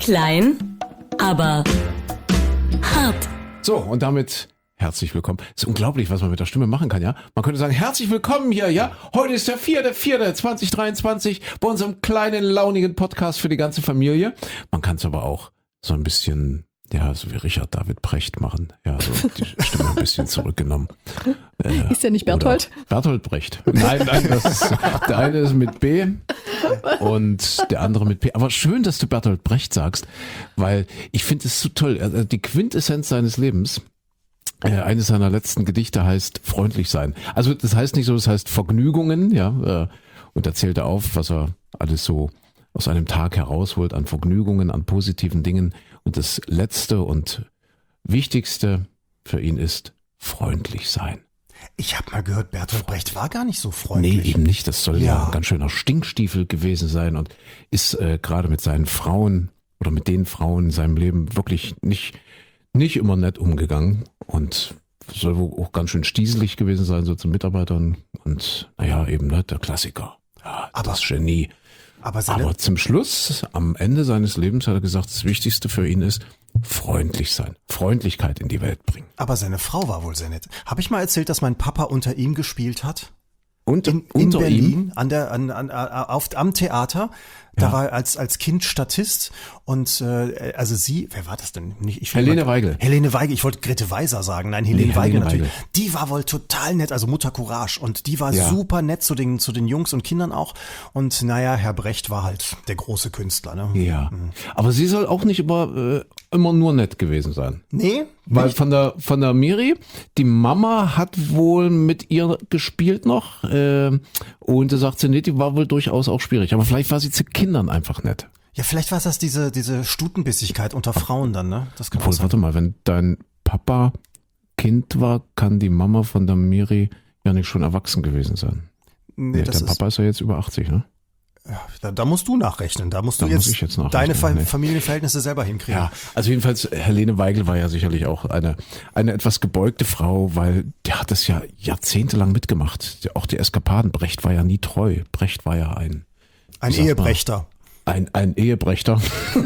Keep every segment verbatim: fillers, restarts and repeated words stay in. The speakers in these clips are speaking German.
Klein, aber hart. So, und damit herzlich willkommen. Es ist unglaublich, was man mit der Stimme machen kann, ja? Man könnte sagen, herzlich willkommen hier, ja? Heute ist der vierte vierte zweitausenddreiundzwanzig bei unserem kleinen, launigen Podcast für die ganze Familie. Man kann es aber auch so ein bisschen, ja, so wie Richard David Brecht machen. Ja, so die Stimme ein bisschen zurückgenommen. Äh, ist ja nicht Berthold? Berthold Brecht. Nein, nein, das ist, der eine ist mit B und der andere mit P. Aber schön, dass du Berthold Brecht sagst, weil ich finde es so toll. Also die Quintessenz seines Lebens, äh, eines seiner letzten Gedichte heißt freundlich sein. Also das heißt nicht so, das heißt Vergnügungen, ja, äh, und er zählt auf, was er alles so aus einem Tag herausholt an Vergnügungen, an positiven Dingen. Und das Letzte und Wichtigste für ihn ist freundlich sein. Ich habe mal gehört, Bertolt Brecht war gar nicht so freundlich. Nee, eben nicht. Das soll ja, Ja. ein ganz schöner Stinkstiefel gewesen sein und ist äh, gerade mit seinen Frauen oder mit den Frauen in seinem Leben wirklich nicht, nicht immer nett umgegangen und soll wohl auch ganz schön stieselig gewesen sein, so zu Mitarbeitern. Und naja, eben ne, der Klassiker. Ja, Aber- das Genie. Aber seine, Aber zum Schluss, am Ende seines Lebens, hat er gesagt, das Wichtigste für ihn ist freundlich sein. Freundlichkeit in die Welt bringen. aber seine Frau war wohl sehr nett. Habe ich mal erzählt, dass mein Papa unter ihm gespielt hat? Und In, in unter Berlin, ihm, an der, an, an, auf, am Theater. Da Ja. war er als, als Kind Statist und äh, also sie, wer war das denn? Nicht, ich will Helene mal- Weigel. Helene Weigel, ich wollte Grete Weiser sagen. Nein, Helene Nee, Weigel Helene natürlich. Weigel. Die war wohl total nett, also Mutter Courage. Und die war Ja. super nett zu den, zu den Jungs und Kindern auch. Und naja, Herr Brecht war halt der große Künstler. Ne? ja. Aber sie soll auch nicht immer, äh, immer nur nett gewesen sein. Nee? Weil Nicht? von der von der Miri, die Mama hat wohl mit ihr gespielt noch äh, und da sagt sie, nee, die war wohl durchaus auch schwierig. Aber vielleicht war sie zu Kindern einfach nett. Ja, vielleicht war das diese, diese Stutenbissigkeit unter Frauen dann, ne? Das kann auch Obwohl, sein. warte mal, wenn dein Papa Kind war, kann die Mama von der Miri ja nicht schon erwachsen gewesen sein. Nee, Nee, das der ist, Papa ist ja jetzt über achtzig, ne? da, da musst du nachrechnen. Da musst du Da jetzt muss ich jetzt nachrechnen, deine Fa nee. Familienverhältnisse selber hinkriegen. Ja, also jedenfalls, Helene Weigel war ja sicherlich auch eine, eine etwas gebeugte Frau, weil der hat das ja jahrzehntelang mitgemacht. Auch die Eskapaden. Brecht war ja nie treu. Brecht war ja ein, Ein Sag mal. Ehebrechter. ein, ein Ehebrechter.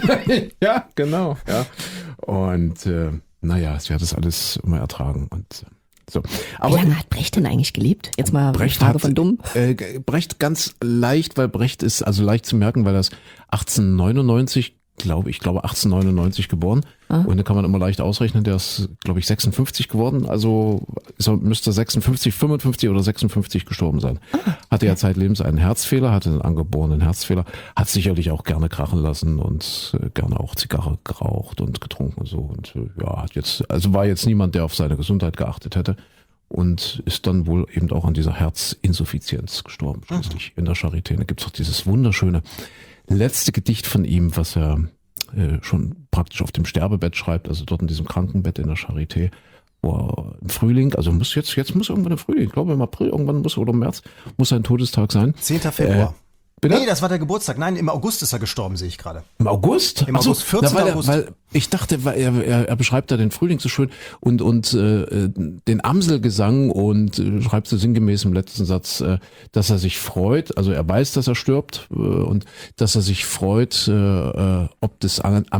Ja, genau. Ja. Und äh, naja, sie hat das alles immer ertragen. Und äh, so. Wie Aber lange hat Brecht denn eigentlich gelebt? Jetzt mal eine Brecht Frage hat, von dumm. Äh, Brecht ganz leicht, weil Brecht ist also leicht zu merken, weil er ist achtzehnhundertneunundneunzig, glaube ich, glaube achtzehnhundertneunundneunzig geboren. Ah. Und da kann man immer leicht ausrechnen, der ist, glaube ich, sechsundfünfzig geworden. Also ist er, müsste sechsundfünfzig, fünfundfünfzig oder sechsundfünfzig gestorben sein. Hatte ja zeitlebens einen Herzfehler, hatte einen angeborenen Herzfehler, hat sicherlich auch gerne krachen lassen und äh, gerne auch Zigarre geraucht und getrunken und so. Und äh, ja, hat jetzt, also war jetzt niemand, der auf seine Gesundheit geachtet hätte. Und ist dann wohl eben auch an dieser Herzinsuffizienz gestorben, schließlich in der Charité. Da gibt's auch dieses wunderschöne letzte Gedicht von ihm, was er äh, schon praktisch auf dem Sterbebett schreibt, also dort in diesem Krankenbett in der Charité, wo er im Frühling, also muss jetzt, jetzt muss irgendwann im Frühling, ich glaube im April, irgendwann muss, oder im März, muss sein Todestag sein. zehnter Februar. bitte? Nee, das war der Geburtstag. Nein, im August ist er gestorben, sehe ich gerade. Im August? Im Ach so, August, vierzehnten na, weil er, August. Weil ich dachte, weil er, er, er beschreibt da den Frühling so schön und, und äh, den Amselgesang und äh, schreibt so sinngemäß im letzten Satz, äh, dass er sich freut, also er weiß, dass er stirbt äh, und dass er sich freut, äh, äh, ob des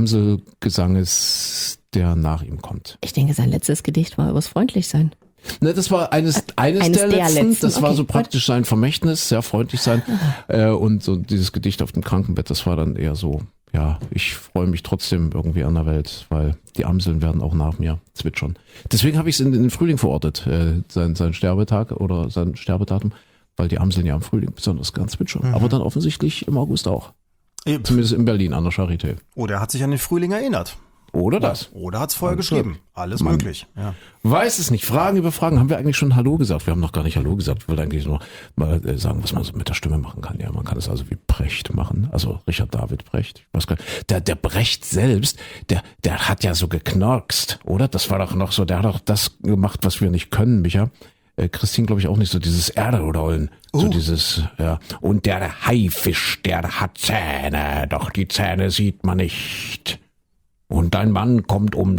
Amselgesanges, der nach ihm kommt. Ich denke, sein letztes Gedicht war übers Freundlichsein. Ne, das war eines, eines, Eines der, der letzten. letzten, Das war okay, so gut. praktisch sein Vermächtnis, sehr freundlich sein. Äh, und so dieses Gedicht auf dem Krankenbett, das war dann eher so, ja, ich freue mich trotzdem irgendwie an der Welt, weil die Amseln werden auch nach mir zwitschern. Deswegen habe ich es in, in den Frühling verortet, äh, sein, sein Sterbetag oder sein Sterbedatum, weil die Amseln ja im Frühling besonders gern zwitschern. Aber dann offensichtlich im August auch. Eh, Zumindest in Berlin an der Charité. Oder er hat sich an den Frühling erinnert. Oder das? Oder hat es vorher Also, geschrieben. Alles Mann. möglich. Ja. Weiß es nicht. Fragen über Fragen. Haben wir eigentlich schon Hallo gesagt? Wir haben noch gar nicht Hallo gesagt. Ich wollte eigentlich nur mal äh, sagen, was man so mit der Stimme machen kann. Ja, man kann es also wie Brecht machen. Also Richard David Brecht. Ich weiß gar nicht. Der, der Brecht selbst, der, der hat ja so geknarkst, oder? Das war doch noch so, der hat doch das gemacht, was wir nicht können, Micha. Äh, Christine, glaube ich, auch nicht so dieses Erderollen. So Oh. dieses, ja. Und der Haifisch, der hat Zähne, doch die Zähne sieht man nicht. Und ein Mann kommt um die Ecke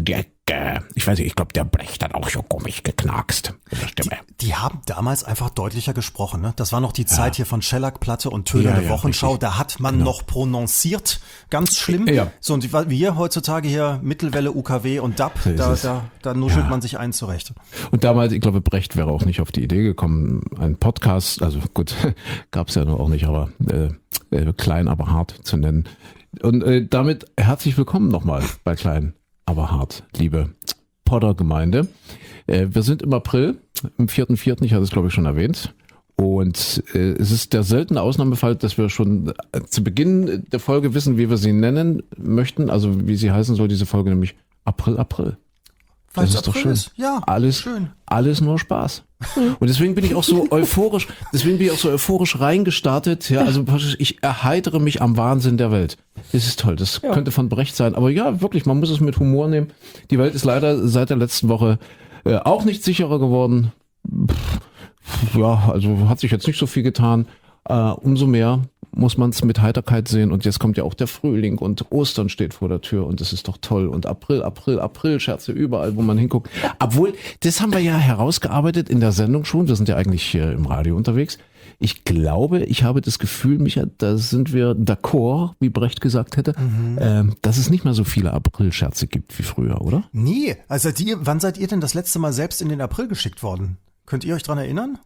äh, ich weiß nicht, ich glaube, der Brecht hat auch schon komisch geknackst mit der Stimme. Die, die haben damals einfach deutlicher gesprochen. Ne? Das war noch die Zeit hier von Schellack-Platte und Töne Ja, der ja, Wochenschau. richtig. Da hat man noch prononciert, ganz schlimm. Ja. So, und wir heutzutage hier Mittelwelle, U K W und D A B, So ist da, es. da, da nuschelt Ja. man sich ein zurecht. Und damals, ich glaube, Brecht wäre auch nicht auf die Idee gekommen, einen Podcast, also gut, gab es ja nur auch nicht, aber äh, äh, klein, aber hart zu nennen. Und äh, damit herzlich willkommen nochmal bei Klein, aber hart, liebe Podder-Gemeinde. Äh, wir sind im April, im vierten vierten, ich hatte es glaube ich schon erwähnt. Und äh, es ist der seltene Ausnahmefall, dass wir schon äh, zu Beginn der Folge wissen, wie wir sie nennen möchten, also wie sie heißen soll, diese Folge, nämlich April, April. Weil Das es ist doch April schön. ist. Ja, alles, schön. alles nur Spaß. Und deswegen bin ich auch so euphorisch, deswegen bin ich auch so euphorisch reingestartet. Ja, also praktisch, ich erheitere mich am Wahnsinn der Welt. Das ist toll. Das könnte von Brecht sein. Aber ja, wirklich, man muss es mit Humor nehmen. Die Welt ist leider seit der letzten Woche äh, auch nicht sicherer geworden. Pff, ja, also hat sich jetzt nicht so viel getan. Äh, umso mehr muss man es mit Heiterkeit sehen. Und jetzt kommt ja auch der Frühling und Ostern steht vor der Tür und das ist doch toll. Und April, April, April, Scherze überall, wo man hinguckt. Obwohl, das haben wir ja herausgearbeitet in der Sendung schon. Wir sind ja eigentlich hier im Radio unterwegs. Ich glaube, ich habe das Gefühl, Micha, da sind wir d'accord, wie Brecht gesagt hätte, ähm, dass es nicht mehr so viele April-Scherze gibt wie früher, oder? Nee, also seid ihr, wann seid ihr denn das letzte Mal selbst in den April geschickt worden? Könnt ihr euch dran erinnern?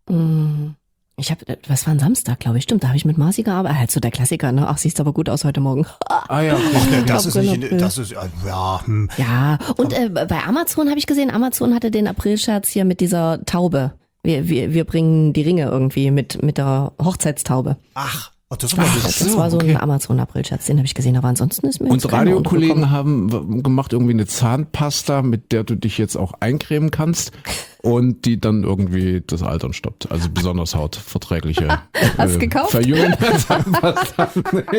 Ich habe, was war ein Samstag, glaube ich, stimmt, da habe ich mit Marci gearbeitet. Halt so der Klassiker, ne? Ach, siehst aber gut aus heute Morgen. Ah ja, Okay, das ist April, nicht, in, April. das ist, äh, ja, hm. Ja, und äh, bei Amazon habe ich gesehen, Amazon hatte den Aprilscherz hier mit dieser Taube. Wir, wir, wir bringen die Ringe irgendwie mit, mit der Hochzeitstaube. Ach, oh, das ist aber Das, witzig. das war so okay. ein Amazon-Aprilscherz, den habe ich gesehen, aber ansonsten ist mir jetzt Und keiner Radiokollegen untergekommen. haben w- gemacht irgendwie eine Zahnpasta, mit der du dich jetzt auch eincremen kannst und die dann irgendwie das Altern stoppt. Also besonders hautverträgliche Hast gekauft? verjüngende Zahnpasta.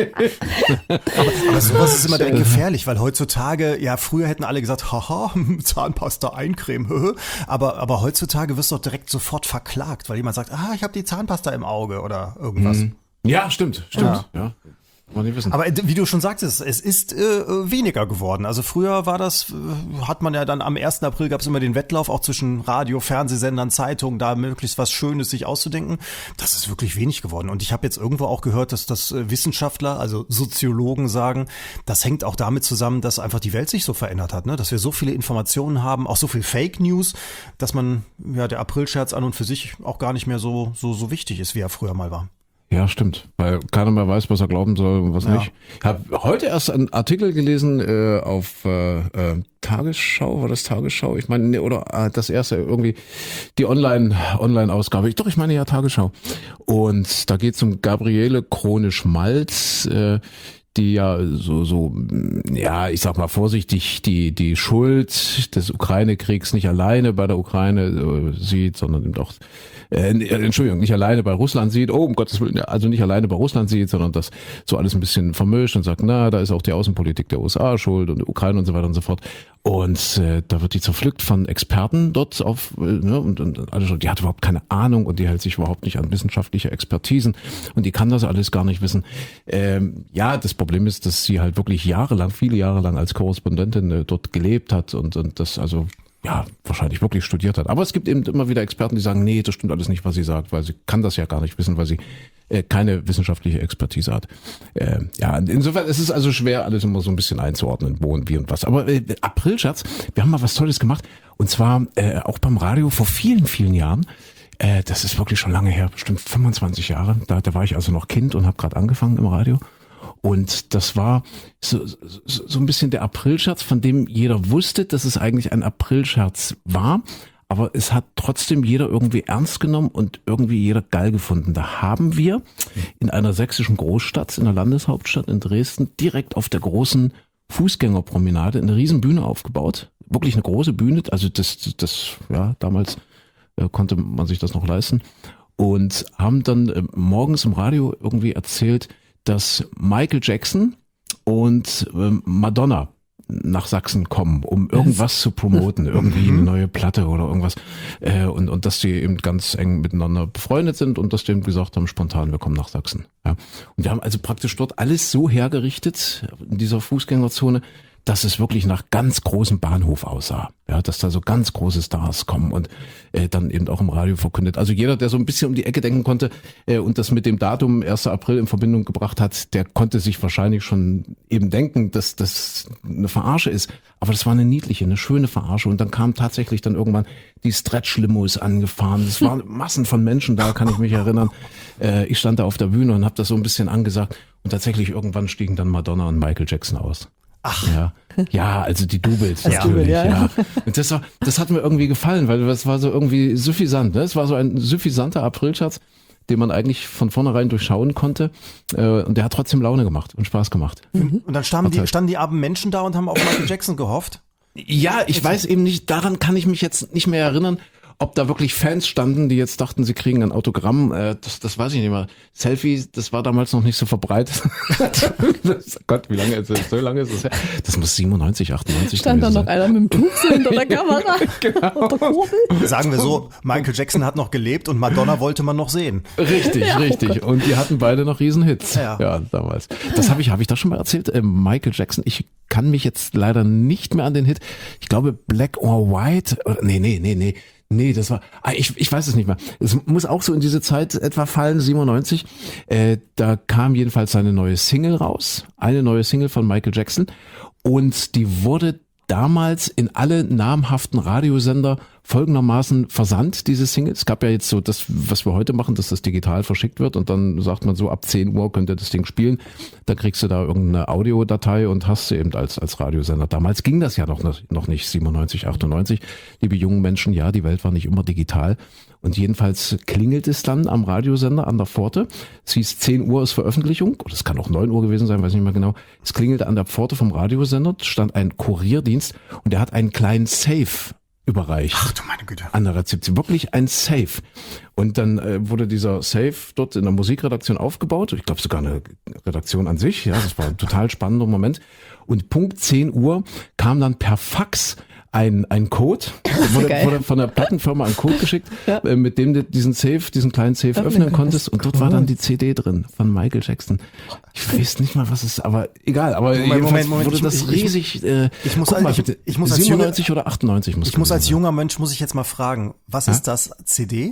Aber sowas ist immer direkt gefährlich, weil heutzutage, ja, früher hätten alle gesagt, haha, Zahnpasta eincremen, aber, aber heutzutage wirst du doch direkt sofort verklagt, weil jemand sagt, ah, ich habe die Zahnpasta im Auge oder irgendwas. Ja, stimmt, stimmt. Ja. Wollen nicht wissen. Aber äh, wie du schon sagtest, es ist äh, weniger geworden. Also früher war das, äh, hat man ja dann am ersten April gab es immer den Wettlauf, auch zwischen Radio, Fernsehsendern, Zeitungen, da möglichst was Schönes sich auszudenken. Das ist wirklich wenig geworden. Und ich habe jetzt irgendwo auch gehört, dass das äh, Wissenschaftler, also Soziologen sagen, das hängt auch damit zusammen, dass einfach die Welt sich so verändert hat, ne? Dass wir so viele Informationen haben, auch so viel Fake News, dass man, ja, der Aprilscherz an und für sich auch gar nicht mehr so, so, so wichtig ist, wie er früher mal war. Ja, stimmt, weil keiner mehr weiß, was er glauben soll und was Ja. nicht. Ich habe heute erst einen Artikel gelesen äh, auf äh, äh, Tagesschau, war das Tagesschau? Ich meine, nee, oder äh, das erste irgendwie, die Online, Online-Ausgabe. Ich, doch, ich meine ja Tagesschau. Und da geht es um Gabriele Krone-Schmalz, äh, die ja so, so, ja, ich sag mal vorsichtig, die, die Schuld des Ukraine-Kriegs nicht alleine bei der Ukraine äh, sieht, sondern eben auch, äh, Entschuldigung, nicht alleine bei Russland sieht, oh, um Gottes Willen, also nicht alleine bei Russland sieht, sondern das so alles ein bisschen vermischt und sagt, na, da ist auch die Außenpolitik der U S A schuld und der Ukraine und so weiter und so fort. Und äh, da wird die zerpflückt von Experten dort auf, äh, ne, und, und alles, die hat überhaupt keine Ahnung und die hält sich überhaupt nicht an wissenschaftliche Expertisen und die kann das alles gar nicht wissen. Ähm, ja, das Problem ist, dass sie halt wirklich jahrelang, viele Jahre lang als Korrespondentin äh, dort gelebt hat und, und das also ja wahrscheinlich wirklich studiert hat. Aber es gibt eben immer wieder Experten, die sagen, nee, das stimmt alles nicht, was sie sagt, weil sie kann das ja gar nicht wissen, weil sie äh, keine wissenschaftliche Expertise hat. Äh, ja, insofern ist es also schwer, alles immer so ein bisschen einzuordnen, wo und wie und was. Aber äh, Aprilscherz, wir haben mal was Tolles gemacht und zwar äh, auch beim Radio vor vielen, vielen Jahren. Äh, das ist wirklich schon lange her, bestimmt fünfundzwanzig Jahre. Da, da war ich also noch Kind und habe gerade angefangen im Radio. Und das war so, so, so ein bisschen der Aprilscherz, von dem jeder wusste, dass es eigentlich ein Aprilscherz war. Aber es hat trotzdem jeder irgendwie ernst genommen und irgendwie jeder geil gefunden. Da haben wir in einer sächsischen Großstadt, in der Landeshauptstadt in Dresden, direkt auf der großen Fußgängerpromenade eine riesen Bühne aufgebaut. Wirklich eine große Bühne. Also das, das, ja, damals äh, konnte man sich das noch leisten. Und haben dann äh, morgens im Radio irgendwie erzählt, dass Michael Jackson und ähm, Madonna nach Sachsen kommen, um irgendwas zu promoten, irgendwie eine neue Platte oder irgendwas. Äh, und, und dass die eben ganz eng miteinander befreundet sind und dass die eben gesagt haben, spontan, wir kommen nach Sachsen. Ja. Und wir haben also praktisch dort alles so hergerichtet in dieser Fußgängerzone, dass es wirklich nach ganz großem Bahnhof aussah. Ja, dass da so ganz große Stars kommen und äh, dann eben auch im Radio verkündet. Also jeder, der so ein bisschen um die Ecke denken konnte äh, und das mit dem Datum erster April in Verbindung gebracht hat, der konnte sich wahrscheinlich schon eben denken, dass das eine Verarsche ist. Aber das war eine niedliche, eine schöne Verarsche. Und dann kam tatsächlich dann irgendwann die Stretch-Limos angefahren. Es waren Massen von Menschen da, kann ich mich erinnern. Äh, ich stand da auf der Bühne und habe das so ein bisschen angesagt. Und tatsächlich irgendwann stiegen dann Madonna und Michael Jackson aus. Ach. Ja, ja, also die Doubles Das natürlich, Double, ja. ja. Und das war, das hat mir irgendwie gefallen, weil das war so irgendwie suffisant, ne? Es war so ein suffisanter Aprilscherz, den man eigentlich von vornherein durchschauen konnte. Äh, und der hat trotzdem Laune gemacht und Spaß gemacht. Und dann standen die, Hat halt- standen die armen Menschen da und haben auf Michael Jackson gehofft. Ja, ich weiß eben nicht, daran kann ich mich jetzt nicht mehr erinnern, ob da wirklich Fans standen, die jetzt dachten, sie kriegen ein Autogramm. Äh, das, das weiß ich nicht mehr. Selfie, das war damals noch nicht so verbreitet. das, Gott, wie lange ist das? So lange ist es her. Das muss siebenundneunzig, achtundneunzig Stand da gewesen noch sein. einer mit dem Tuch so hinter der Kamera und der Kurbel. Sagen wir so, Michael Jackson hat noch gelebt und Madonna wollte man noch sehen. Richtig, Ja, oh richtig. Und die hatten beide noch Riesenhits. Ja. Ja, damals. Das habe ich, habe ich das schon mal erzählt? Äh, Michael Jackson. Ich kann mich jetzt leider nicht mehr an den Hit. Ich glaube Black or White. Oder, nee, nee, nee, nee. Nee, das war, ah, ich, ich weiß es nicht mehr. Es muss auch so in diese Zeit etwa fallen, siebenundneunzig. Äh, da kam jedenfalls seine neue Single raus. Eine neue Single von Michael Jackson. Und die wurde damals in alle namhaften Radiosender folgendermaßen versandt, diese Single. Es gab ja jetzt so das, was wir heute machen, dass das digital verschickt wird und dann sagt man so, ab zehn Uhr könnt ihr das Ding spielen. Da kriegst du da irgendeine Audiodatei und hast sie eben als, als Radiosender. Damals ging das ja noch, noch nicht, siebenundneunzig, achtundneunzig. Liebe jungen Menschen, ja, die Welt war nicht immer digital. Und jedenfalls klingelt es dann am Radiosender an der Pforte. Es hieß zehn Uhr ist Veröffentlichung, oder es kann auch neun Uhr gewesen sein, weiß nicht mehr genau. Es klingelte an der Pforte vom Radiosender, stand ein Kurierdienst und der hat einen kleinen Safe überreicht. Ach du meine Güte. An der Rezeption. Wirklich ein Safe. Und dann äh, wurde dieser Safe dort in der Musikredaktion aufgebaut. Ich glaube sogar eine Redaktion an sich. Ja, das war ein total spannender Moment. Und Punkt zehn Uhr kam dann per Fax ein, ein Code, wurde, geil. wurde von der Plattenfirma ein Code geschickt, Ja. äh, mit dem du diesen Safe, diesen kleinen Safe Öffnen öffnen konntest. konntest. Und dort war dann die C D drin von Michael Jackson. Ich weiß nicht mal, was es ist, aber egal. Aber Moment, jedenfalls Moment, Moment, wurde ich- das ich- riesig. Äh, ich muss guck als- mal ich- bitte, ich muss als siebenundneunzig oder achtundneunzig muss Ich muss gewesen als sein. junger Mensch, muss ich jetzt mal fragen, was Ja? ist das? C D?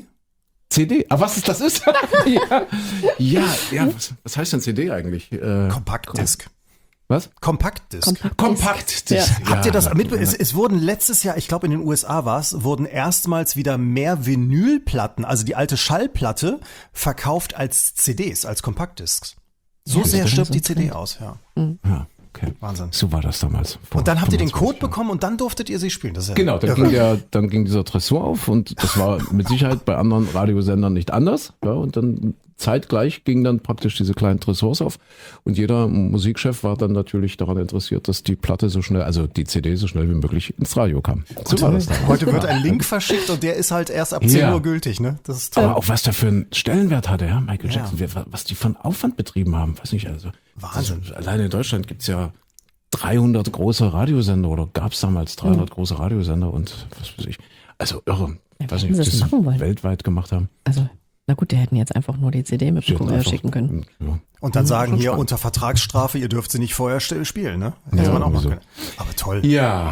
C D. Ah, was ist das ist? ja, ja, ja. Was, was heißt denn C D eigentlich? Äh, Kompaktdisk. was? Kompaktdisk. Kompakt. Kompakt. Ja. Habt ihr das ja, mit? ja. Es, es wurden letztes Jahr, ich glaube in den U S A war es, wurden erstmals wieder mehr Vinylplatten, also die alte Schallplatte, verkauft als C Ds, als Kompaktdisks. So Ja, sehr das stirbt ist die C D aus, ja. Ja, okay. Wahnsinn. So war das damals. Vor Und dann habt ihr den fünfundzwanzig Code bekommen und dann durftet ihr sie spielen. Das ist ja Genau, dann irre. ging, der, dann ging dieser Tresor auf und das war mit Sicherheit bei anderen Radiosendern nicht anders. Ja, und dann zeitgleich gingen dann praktisch diese kleinen Tresors auf und jeder Musikchef war dann natürlich daran interessiert, dass die Platte so schnell, also die C D so schnell wie möglich ins Radio kam. So war das damals. Heute wird ein Link verschickt und der ist halt erst ab zehn Ja. Uhr gültig, ne? Das ist toll. Aber auch was der für einen Stellenwert hatte, ja, Michael Ja. Jackson, wer- was die von Aufwand betrieben haben, weiß nicht, also. Wahnsinn. Also, alleine in Deutschland gibt's ja dreihundert große Radiosender oder gab's damals dreihundert große Radiosender und was weiß ich. Also irre. Ich weiß wie nicht, ob sie die das machen wollen. das weltweit gemacht haben. Also, na gut, die hätten jetzt einfach nur die C D mit Sie dem hätten Kurier einfach- schicken können. Ja. Und dann sagen schon hier spannend. unter Vertragsstrafe, ihr dürft sie nicht vorher st- spielen, ne? Hätte Ja, man auch machen sowieso. können. Aber toll. Ja,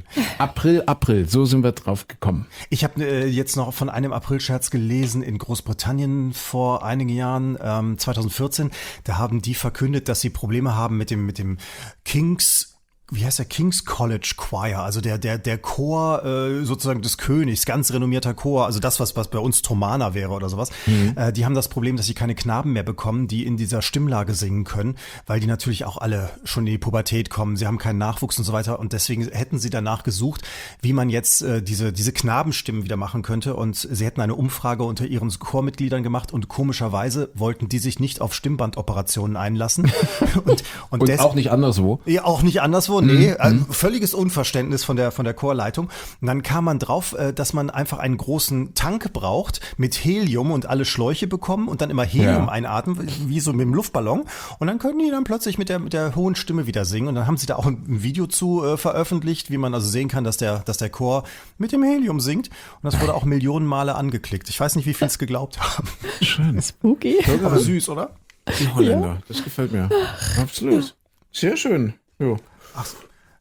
April, April, so sind wir drauf gekommen. Ich habe äh, jetzt noch von einem Aprilscherz gelesen in Großbritannien vor einigen Jahren, ähm, zwanzig vierzehn. Da haben die verkündet, dass sie Probleme haben mit dem mit dem King's wie heißt der King's College Choir, also der der der Chor äh, sozusagen des Königs, ganz renommierter Chor, also das was was bei uns Thomaner wäre oder sowas. Mhm. Äh, die haben das Problem, dass sie keine Knaben mehr bekommen, die in dieser Stimmlage singen können, weil die natürlich auch alle schon in die Pubertät kommen. Sie haben keinen Nachwuchs und so weiter und deswegen hätten sie danach gesucht, wie man jetzt äh, diese diese Knabenstimmen wieder machen könnte und sie hätten eine Umfrage unter ihren Chormitgliedern gemacht und komischerweise wollten die sich nicht auf Stimmbandoperationen einlassen und und, Und des- auch nicht anderswo. ja, auch nicht anderswo, nee. äh, Völliges Unverständnis von der, von der Chorleitung. Und dann kam man drauf, äh, dass man einfach einen großen Tank braucht mit Helium und alle Schläuche bekommen und dann immer Helium Ja. einatmen, wie so mit dem Luftballon. Und dann können die dann plötzlich mit der, mit der hohen Stimme wieder singen. Und dann haben sie da auch ein Video zu äh, veröffentlicht, wie man also sehen kann, dass der, dass der Chor mit dem Helium singt. Und das wurde auch Millionen Male angeklickt. Ich weiß nicht, wie viel es geglaubt haben. Schön. Spooky. Aber süß, oder? Die Holländer, das gefällt mir. Absolut. Sehr schön. Jo.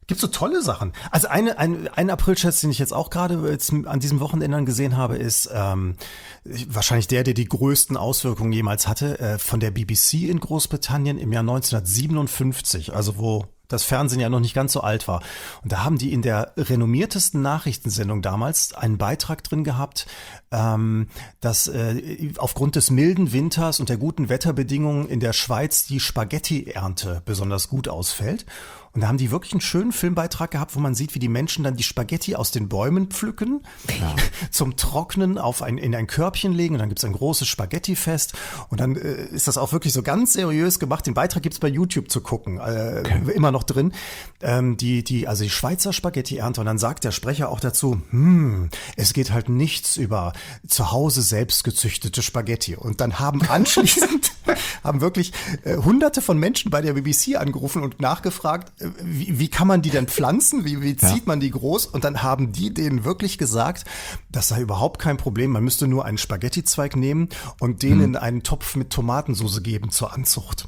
Gibt so tolle Sachen. Also eine, ein, ein Aprilscherz, den ich jetzt auch gerade jetzt an diesem Wochenende gesehen habe, ist ähm, wahrscheinlich der, der die größten Auswirkungen jemals hatte, äh, von der B B C in Großbritannien im Jahr neunzehnhundertsiebenundfünfzig, also wo das Fernsehen ja noch nicht ganz so alt war. Und da haben die in der renommiertesten Nachrichtensendung damals einen Beitrag drin gehabt, ähm, dass äh, aufgrund des milden Winters und der guten Wetterbedingungen in der Schweiz die Spaghetti-Ernte besonders gut ausfällt. Und da haben die wirklich einen schönen Filmbeitrag gehabt, wo man sieht, wie die Menschen dann die Spaghetti aus den Bäumen pflücken, ja. zum Trocknen auf ein, in ein Körbchen legen und dann gibt's ein großes Spaghetti-Fest und dann äh, ist das auch wirklich so ganz seriös gemacht. Den Beitrag gibt's bei YouTube zu gucken, äh, okay. immer noch drin. Ähm, die, die, also die Schweizer Spaghetti-Ernte und dann sagt der Sprecher auch dazu, hm, es geht halt nichts über zu Hause selbst gezüchtete Spaghetti. Und dann haben anschließend, haben wirklich äh, hunderte von Menschen bei der B B C angerufen und nachgefragt, Wie, wie kann man die denn pflanzen? Wie, wie zieht ja. man die groß? Und dann haben die denen wirklich gesagt, das sei überhaupt kein Problem. Man müsste nur einen Spaghetti-Zweig nehmen und den hm. in einen Topf mit Tomatensauce geben zur Anzucht.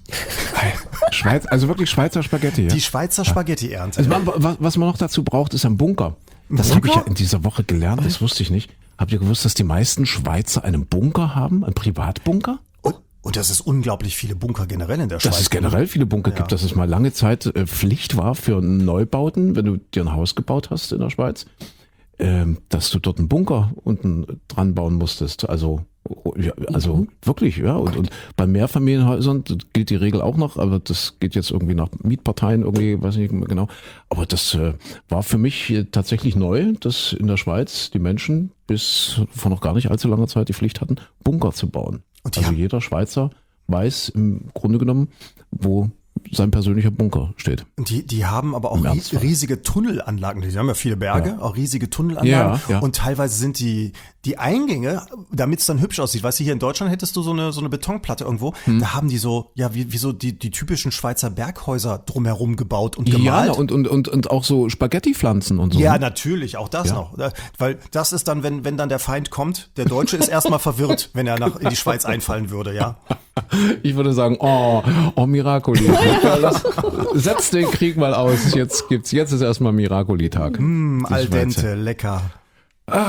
Schweiz, also wirklich Schweizer Spaghetti. Ja? Die Schweizer Spaghetti-Ernte. Also man, was, was man noch dazu braucht, ist ein Bunker. Das habe ich ja in dieser Woche gelernt. Das wusste ich nicht. Habt ihr gewusst, dass die meisten Schweizer einen Bunker haben? Einen Privatbunker? Und dass es unglaublich viele Bunker generell in der Schweiz gibt. Dass es generell viele Bunker ja. gibt, dass es mal lange Zeit äh, Pflicht war für Neubauten, wenn du dir ein Haus gebaut hast in der Schweiz, ähm, dass du dort einen Bunker unten dran bauen musstest. Also, ja, also mhm. wirklich, ja. Und, und bei Mehrfamilienhäusern gilt die Regel auch noch, aber das geht jetzt irgendwie nach Mietparteien irgendwie, weiß nicht mehr genau. Aber das äh, war für mich äh, tatsächlich neu, dass in der Schweiz die Menschen bis vor noch gar nicht allzu langer Zeit die Pflicht hatten, Bunker zu bauen. Also jeder Schweizer weiß im Grunde genommen, wo sein persönlicher Bunker steht. Und die, die haben aber auch riesige Tunnelanlagen. Die haben ja viele Berge, ja. auch riesige Tunnelanlagen. Ja, ja. Und teilweise sind die, die Eingänge, damit es dann hübsch aussieht. Weißt du, hier in Deutschland hättest du so eine, so eine Betonplatte irgendwo. Hm. Da haben die so, ja, wie, wie so die, die typischen Schweizer Berghäuser drumherum gebaut und gemalt. Ja, und, und, und, und auch so Spaghetti-Pflanzen und so. Ja, natürlich, auch das ja. noch. Weil das ist dann, wenn, wenn dann der Feind kommt, der Deutsche ist erstmal verwirrt, wenn er nach, in die Schweiz einfallen würde, ja. Ich würde sagen, oh, oh, Miracoli. Lass, setz den Krieg mal aus. Jetzt gibt's, jetzt ist erstmal Miracoli-Tag. Mm, al dente, lecker. Ah,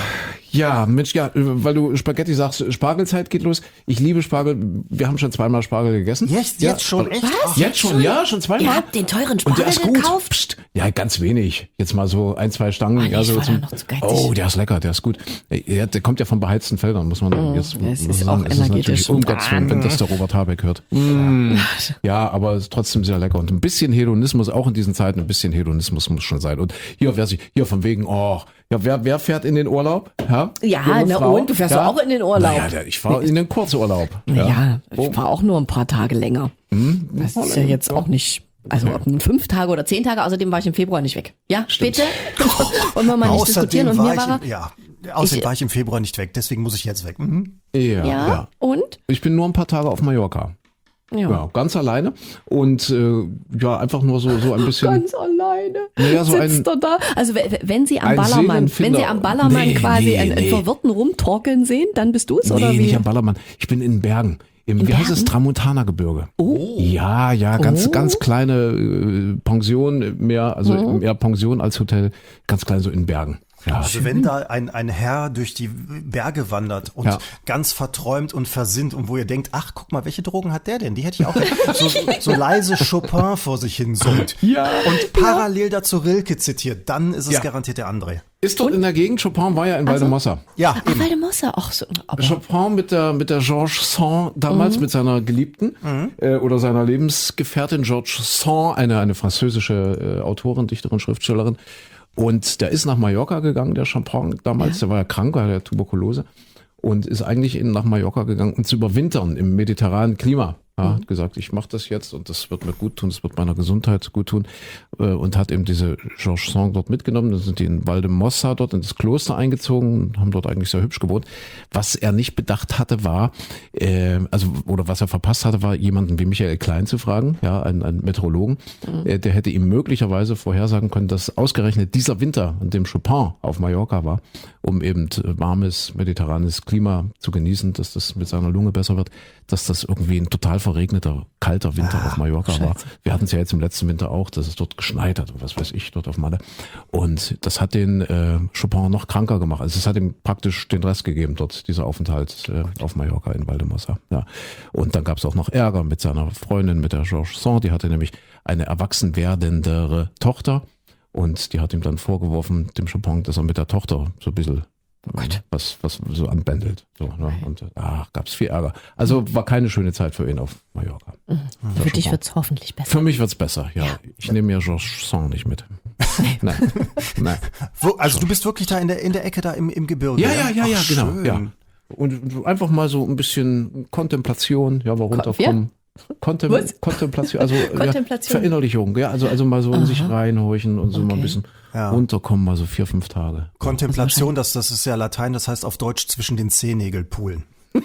ja, Mensch, ja, weil du Spaghetti sagst, Spargelzeit geht los. Ich liebe Spargel. Wir haben schon zweimal Spargel gegessen. Jetzt, ja, jetzt schon, echt? Was? Jetzt schon, ja, schon zweimal. Ihr habt den teuren Spargel Und der ist gut. gekauft? Psst. Ja, ganz wenig. Jetzt mal so ein, zwei Stangen. Oh, ja, so war zum, noch zu geizig. oh, der ist lecker, der ist gut. Der, der kommt ja von beheizten Feldern, muss man mm, jetzt es muss ist sagen. auch Es ist energetisch. natürlich um Gottes Willen, wenn das der Robert Habeck hört. Mm. Ja, aber es ist trotzdem sehr lecker. Und ein bisschen Hedonismus, auch in diesen Zeiten, ein bisschen Hedonismus muss schon sein. Und hier, wer sich, hier von wegen, oh, ja, wer, wer fährt in den Urlaub? Ja, ja na und, du fährst ja auch in den Urlaub. Naja, der, ich fahre in den Kurzurlaub. Ja, ja ich fahre auch nur ein paar Tage länger. Hm? Das ist ja jetzt auch nicht, also ob nun fünf Tage oder zehn Tage, außerdem war ich im Februar nicht weg. Ja, Stimmt. bitte? Wollen wir mal nicht Außerdem diskutieren und war mir ich war im, ja, außerdem ich, war ich im Februar nicht weg, deswegen muss ich jetzt weg. Mhm. Ja, ja, ja. Und? Ich bin nur ein paar Tage auf Mallorca. Ja. ja, ganz alleine und äh, ja, einfach nur so so ein bisschen. Ganz alleine. Naja, so sitzt ein, er da. Also wenn Sie am ein Ballermann, wenn Sie am Ballermann nee, quasi nee, einen, einen nee. Verwirrten rumtorkeln sehen, dann bist du es, nee, oder wie? Nicht am Ballermann. Ich bin in Bergen. Im, in wie heißt Bergen? es? Tramontana-Gebirge. Oh. Ja, ja, ganz, oh. ganz kleine äh, Pension, mehr, also oh. mehr Pension als Hotel, ganz klein so in Bergen. Ja. Also wenn da ein, ein Herr durch die Berge wandert und ja. ganz verträumt und versinnt und wo ihr denkt, ach, guck mal, welche Drogen hat der denn? Die hätte ich auch so, so leise Chopin vor sich hin summt. Ja. Und parallel dazu Rilke zitiert, dann ist es ja. garantiert der André. Ist dort in der Gegend, Chopin war ja in Also, Waldemosser. Ja, Ach, Waldemosser, ach so. Aber Chopin mit der mit der Georges Sand damals, mhm. mit seiner Geliebten mhm. äh, oder seiner Lebensgefährtin Georges Sand, eine eine französische äh, Autorin, Dichterin, Schriftstellerin. Und der ist nach Mallorca gegangen, der Chopin damals, ja. der war ja krank, er hatte ja Tuberkulose und ist eigentlich in, nach Mallorca gegangen, um zu überwintern im mediterranen Klima. Ja, hat gesagt, ich mache das jetzt und das wird mir gut tun, das wird meiner Gesundheit gut tun und hat eben diese Georges Sand dort mitgenommen. Dann sind die in Valdemossa dort in das Kloster eingezogen und haben dort eigentlich sehr hübsch gewohnt. Was er nicht bedacht hatte war, äh, also oder was er verpasst hatte, war jemanden wie Michael Klein zu fragen, ja, einen, einen Meteorologen, mhm. äh, der hätte ihm möglicherweise vorhersagen können, dass ausgerechnet dieser Winter, an dem Chopin auf Mallorca war, um eben warmes mediterranes Klima zu genießen, dass das mit seiner Lunge besser wird, dass das irgendwie ein total verregneter, kalter Winter Ah, auf Mallorca scheiße. war. Wir hatten es ja jetzt im letzten Winter auch, dass es dort geschneit hat und was weiß ich, dort auf Malle. Und das hat den äh, Chopin noch kranker gemacht. Also es hat ihm praktisch den Rest gegeben dort, dieser Aufenthalt äh, auf Mallorca in Valdemars. Ja. Und dann gab es auch noch Ärger mit seiner Freundin, mit der Georges Sand. Die hatte nämlich eine erwachsen werdendere Tochter. Und die hat ihm dann vorgeworfen, dem Chopin, dass er mit der Tochter so ein bisschen was, was so anbändelt. So, ne? Und ach, gab es viel Ärger. Also war keine schöne Zeit für ihn auf Mallorca. Mhm. Für dich wird's hoffentlich besser. Für mich wird's besser, ja. Ich nehme ja Georges Sand nicht mit. Nein. Nein. Wo, also du bist wirklich da in der, in der Ecke da im, im Gebirge? Ja, ja, ja, ja, Ach, genau. schön. Ja. Und einfach mal so ein bisschen Kontemplation, ja, mal runterkommen. Kontem Was? Kontemplation, also Kontemplation. Ja, Verinnerlichung, ja, also also mal so in sich reinhorchen und so mal ein bisschen Ja. runterkommen, mal so vier, fünf Tage. Kontemplation, das, das ist ja Latein, das heißt auf Deutsch zwischen den Zehennägeln poolen.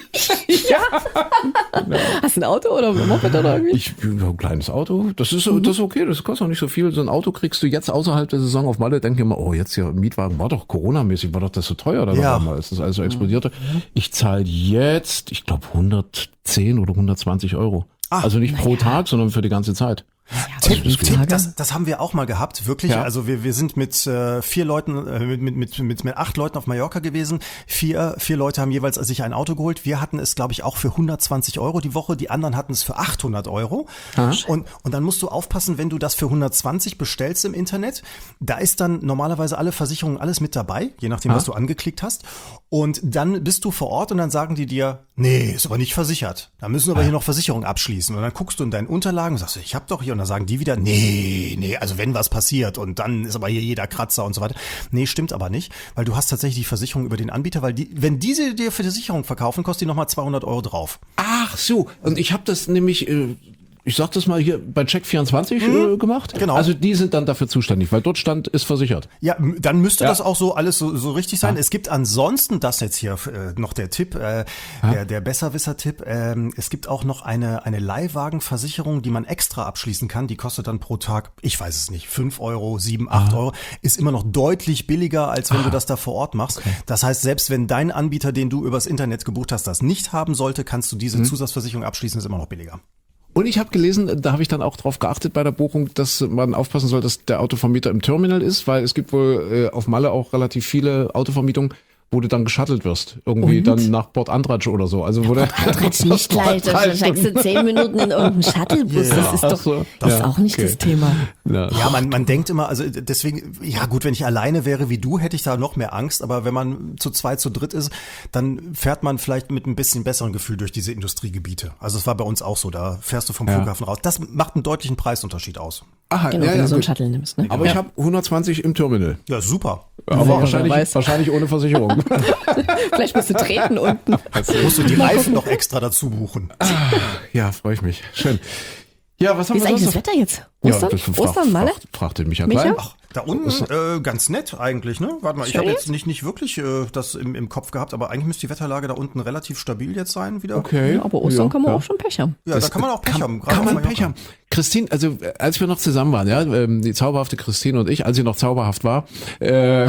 Hast du ein Auto oder ein Moped oder irgendwie? Ich, ja, ein kleines Auto, das ist, Mhm. das ist okay, das kostet auch nicht so viel. So ein Auto kriegst du jetzt außerhalb der Saison auf Malle, denke ich immer, oh, jetzt hier Mietwagen, war doch Corona-mäßig, war doch das so teuer, da Ja. einmal, als das alles so explodierte. Ich zahle jetzt, ich glaube, hundertzehn oder hundertzwanzig Euro. Ah, also nicht pro Tag, sondern für die ganze Zeit. Tipp, fünf Tipp, Tage. das, das haben wir auch mal gehabt, wirklich. Ja. Also wir, wir sind mit äh, vier Leuten, äh, mit, mit, mit, mit, mit acht Leuten auf Mallorca gewesen. Vier, vier Leute haben jeweils sich ein Auto geholt. Wir hatten es, glaube ich, auch für hundertzwanzig Euro die Woche. Die anderen hatten es für achthundert Euro. Und, und dann musst du aufpassen, wenn du das für hundertzwanzig bestellst im Internet. Da ist dann normalerweise alle Versicherungen, alles mit dabei, je nachdem, was du angeklickt hast. Und dann bist du vor Ort und dann sagen die dir, nee, ist aber nicht versichert. Da müssen wir aber hier noch Versicherung abschließen. Und dann guckst du in deinen Unterlagen und sagst, ich habe doch hier. Und dann sagen die wieder, nee, nee, also wenn was passiert und dann ist aber hier jeder Kratzer und so weiter. Nee, stimmt aber nicht, weil du hast tatsächlich die Versicherung über den Anbieter, weil die, wenn diese dir für die Versicherung verkaufen, kostet die nochmal zweihundert Euro drauf. Ach so, und ich habe das nämlich, äh, ich sag das mal hier bei Check vierundzwanzig äh, gemacht. Genau. Also die sind dann dafür zuständig, weil dort stand, ist versichert. Ja, m- dann müsste Ja. das auch so alles so, so richtig sein. Es gibt ansonsten, das jetzt hier äh, noch der Tipp, äh, der, der Besserwisser-Tipp, ähm, es gibt auch noch eine, eine Leihwagenversicherung, die man extra abschließen kann. Die kostet dann pro Tag, ich weiß es nicht, fünf Euro, sieben, acht Euro. Ist immer noch deutlich billiger, als wenn du das da vor Ort machst. Das heißt, selbst wenn dein Anbieter, den du übers Internet gebucht hast, das nicht haben sollte, kannst du diese Zusatzversicherung abschließen, ist immer noch billiger. Und ich habe gelesen, da habe ich dann auch drauf geachtet bei der Buchung, dass man aufpassen soll, dass der Autovermieter im Terminal ist, weil es gibt wohl äh, auf Malle auch relativ viele Autovermietungen, wo du dann geschuttelt wirst. Irgendwie Und? dann nach Port Andratsch oder so. Also wo der Antratsch nicht gleich, da steigst du zehn Minuten in irgendeinen Shuttlebus. Das ist Ach doch so. das ist Ja, auch nicht okay. das Thema. Ja. Ja, man, man denkt immer, also deswegen, ja gut, wenn ich alleine wäre wie du, hätte ich da noch mehr Angst, aber wenn man zu zweit, zu dritt ist, dann fährt man vielleicht mit ein bisschen besseren Gefühl durch diese Industriegebiete. Also es war bei uns auch so, da fährst du vom Ja. Flughafen raus. Das macht einen deutlichen Preisunterschied aus. Aha, Genau, ja, wenn ja, du so einen gut. Shuttle nimmst. Ne? Aber ja. ich habe hundertzwanzig im Terminal. Ja, super. Aber Ja, wer wahrscheinlich, weiß. wahrscheinlich ohne Versicherung. Vielleicht musst du treten unten. Musst du die Reifen noch extra dazu buchen. Ja, freue ich mich. Schön. Ja, was haben Wie ist wir eigentlich sonst das noch? Wetter jetzt? Ostern? das fragt- Ostern, Malle? fragt- Fragte mich ja Micha? klein. Ach, da unten, äh, ganz nett eigentlich, ne? Warte mal, ich Schön habe jetzt? jetzt nicht, nicht wirklich äh, das im, im Kopf gehabt, aber eigentlich müsste die Wetterlage da unten relativ stabil jetzt sein wieder. Okay. Ja, aber Ostern Ja, kann man ja. auch schon Pech haben. Ja, da kann man auch Pech kann, haben. gerade Kann auf man Pech Mallorca. haben. Christine, also äh, als wir noch zusammen waren, ja, ähm, die zauberhafte Christine und ich, als sie noch zauberhaft war, äh,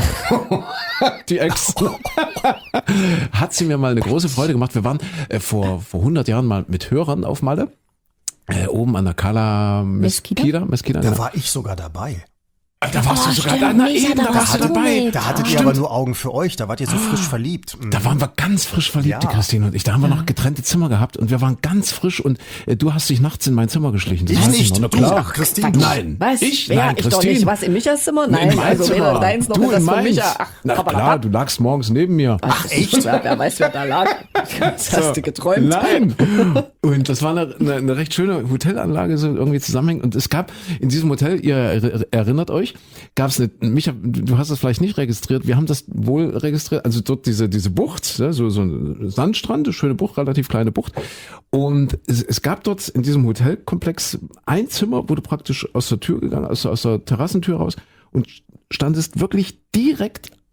die Ex, hat sie mir mal eine große Freude gemacht. Wir waren äh, vor vor hundert Jahren mal mit Hörern auf Malle, äh, oben an der Cala Mesquita? Mesquita, Mesquita. Da genau. war ich sogar dabei. Da warst Oh, du sogar stimmt, da, na Micha, eben, da da warst du warst du dabei. mit. Da hattet ihr Stimmt. aber nur Augen für euch, da wart ihr so frisch verliebt. Mhm. Da waren wir ganz frisch verliebt, die Ja. Christine und ich. Da haben wir noch getrennte Zimmer gehabt und wir waren ganz frisch und äh, du hast dich nachts in mein Zimmer geschlichen. Das Ich weiß nicht, noch. Na du. klar. Ach, Christine. Nein. Was? Ich? Ja, Nein, ich doch Christine. nicht. Was, in Michas Zimmer? In Nein, mein also weder Zimmer. deins noch du ist das in von meins. Micha. Ach, Na klar, du lagst morgens neben mir. Ach, echt? Wer, wer weiß, wer da lag? Das hast du geträumt. Nein. Und das war eine, eine, eine recht schöne Hotelanlage, so irgendwie zusammenhängend. Und es gab in diesem Hotel, ihr er- erinnert euch, gab es eine, Micha, du hast das vielleicht nicht registriert, wir haben das wohl registriert, also dort diese, diese Bucht, ja, so, so ein Sandstrand, eine schöne Bucht, relativ kleine Bucht. Und es, es gab dort in diesem Hotelkomplex ein Zimmer, wo du praktisch aus der Tür gegangen, aus, aus der Terrassentür raus und standest wirklich direkt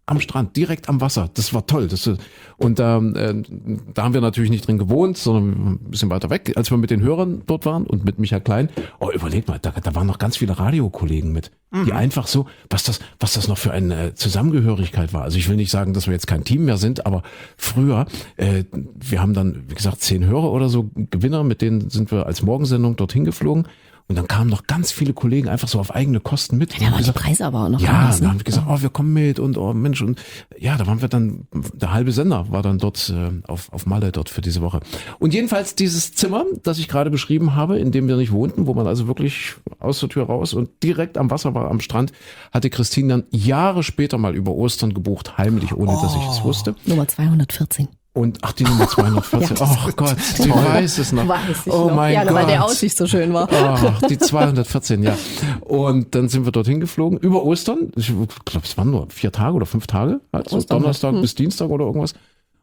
am Strand, direkt am Wasser. Das war toll. Das, und ähm, äh, da haben wir natürlich nicht drin gewohnt, sondern ein bisschen weiter weg, als wir mit den Hörern dort waren und mit Michael Klein. Oh, überleg mal, da, da waren noch ganz viele Radiokollegen mit, die mhm. einfach so, was das, was das noch für eine Zusammengehörigkeit war. Also ich will nicht sagen, dass wir jetzt kein Team mehr sind, aber früher, äh, wir haben dann, wie gesagt, zehn Hörer oder so, Gewinner, mit denen sind wir als Morgensendung dorthin geflogen. Und dann kamen noch ganz viele Kollegen einfach so auf eigene Kosten mit. Ja, da war die Preise aber auch noch Ja, anders, da ne? haben wir gesagt, oh, wir kommen mit und oh Mensch. Und ja, da waren wir dann, der halbe Sender war dann dort äh, auf, auf Malle dort für diese Woche. Und jedenfalls dieses Zimmer, das ich gerade beschrieben habe, in dem wir nicht wohnten, wo man also wirklich aus der Tür raus und direkt am Wasser war, am Strand, hatte Christine dann Jahre später mal über Ostern gebucht, heimlich, ohne oh. dass ich es wusste. Nummer zweihundertvierzehn. Und ach, die Nummer zweihundertvierzehn. Ja, oh Gott, sie weiß es noch. Weiß ich oh noch. mein ja, Gott. Weil der Aussicht so schön war. Ach, die zweihundertvierzehn, ja. Und dann sind wir dorthin geflogen, über Ostern. Ich glaube, es waren nur vier Tage oder fünf Tage. Also Donnerstag hm. bis Dienstag oder irgendwas.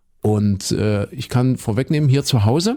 Und äh, ich kann vorwegnehmen, hier zu Hause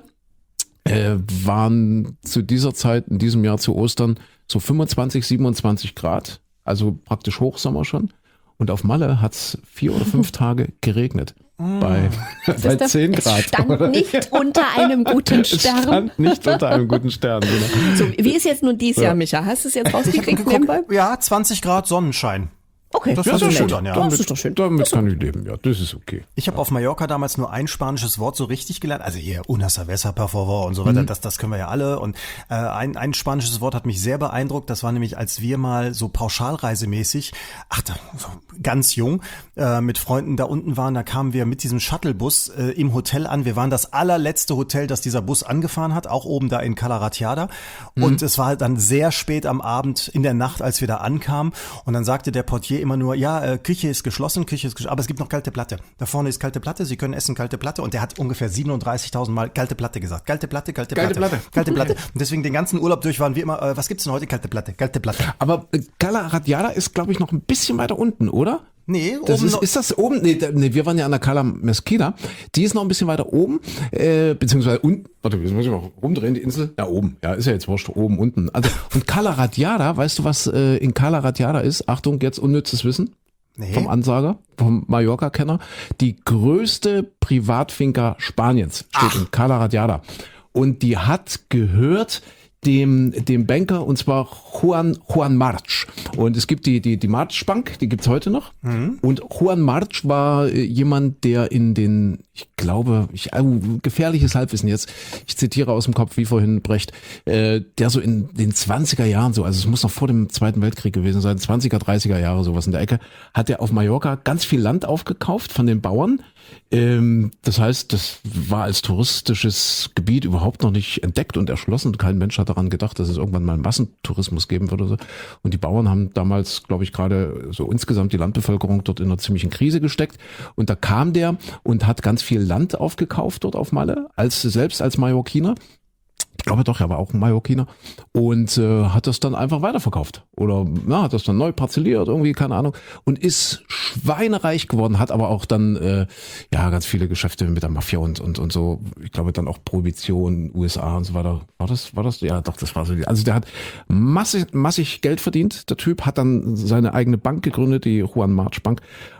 äh, waren zu dieser Zeit, in diesem Jahr zu Ostern, so fünfundzwanzig, siebenundzwanzig Grad. Also praktisch Hochsommer schon. Und auf Malle hat es vier oder fünf Tage geregnet. Bei, bei zehn Grad. Es stand nicht unter einem guten Stern. Es stand nicht unter einem guten Stern. Genau. So, wie ist jetzt nun dies Jahr, Micha? Hast du es jetzt rausgekriegt nebenbei? Ja, zwanzig Grad Sonnenschein. Okay, das, ja, das ist ist schön. dann, ja. Damit, das ist doch schön. Damit kann ich leben, ja, das ist okay. Ich habe auf Mallorca damals nur ein spanisches Wort so richtig gelernt, also hier una cerveza per favor und so weiter, mhm. das, das können wir ja alle. Und äh, ein, ein spanisches Wort hat mich sehr beeindruckt, das war nämlich, als wir mal so pauschalreisemäßig, ach, da, so ganz jung, äh, mit Freunden da unten waren, da kamen wir mit diesem Shuttlebus äh, im Hotel an. Wir waren das allerletzte Hotel, das dieser Bus angefahren hat, auch oben da in Cala Ratjada. Mhm. Und es war dann sehr spät am Abend, in der Nacht, als wir da ankamen. Und dann sagte der Portier immer nur, ja, äh, Küche ist geschlossen, Küche ist geschlossen, aber es gibt noch kalte Platte. Da vorne ist kalte Platte, Sie können essen, kalte Platte. Und der hat ungefähr siebenunddreißigtausend Mal kalte Platte gesagt. Kalte Platte, kalte Platte. Kalte Platte. Kalte Platte. Und deswegen den ganzen Urlaub durch waren wir immer, äh, was gibt's denn heute? Kalte Platte, kalte Platte. Aber äh, Cala Ratjada ist, glaube ich, noch ein bisschen weiter unten, oder? Nee, das oben ist, noch. ist das oben? Nee, da, nee, wir waren ja an der Cala Mesquita. Die ist noch ein bisschen weiter oben, äh, beziehungsweise unten. Warte, jetzt muss ich mal rumdrehen, die Insel. Ja, oben. Ja, ist ja jetzt wurscht, oben, unten. Also, und Cala Ratjada, weißt du, was äh, in Cala Ratjada ist? Achtung, jetzt unnützes Wissen. Nee. Vom Ansager, vom Mallorca-Kenner. Die größte Privatfinca Spaniens steht Ach. in Cala Ratjada. Und die hat gehört dem dem Banker, und zwar Juan Juan March. Und es gibt die die die March Bank, die gibt's heute noch. Mhm. Und Juan March war jemand, der in den, ich glaube, ich, äh, gefährliches Halbwissen jetzt, ich zitiere aus dem Kopf, wie vorhin Brecht, äh, der so in den zwanziger Jahren so, also es muss noch vor dem Zweiten Weltkrieg gewesen sein, zwanziger, dreißiger Jahre, sowas in der Ecke, hat er auf Mallorca ganz viel Land aufgekauft von den Bauern. Ähm, das heißt, das war als touristisches Gebiet überhaupt noch nicht entdeckt und erschlossen. Kein Mensch hat daran gedacht, dass es irgendwann mal Massentourismus geben würde. So. Und die Bauern haben damals, glaube ich, gerade so insgesamt die Landbevölkerung dort in einer ziemlichen Krise gesteckt. Und da kam der und hat ganz viel Land aufgekauft dort auf Malle, als selbst als Mallorquiner. Ich glaube doch, er war auch ein Mallorquiner und äh, hat das dann einfach weiterverkauft oder ja, hat das dann neu parzelliert, irgendwie, keine Ahnung, und ist schweinereich geworden, hat aber auch dann äh, ja ganz viele Geschäfte mit der Mafia und und und so, ich glaube dann auch Prohibition, U S A und so weiter. War das, war das? Ja, doch, das war so. Also der hat massig, massig Geld verdient, der Typ, hat dann seine eigene Bank gegründet, die Juan March Bank,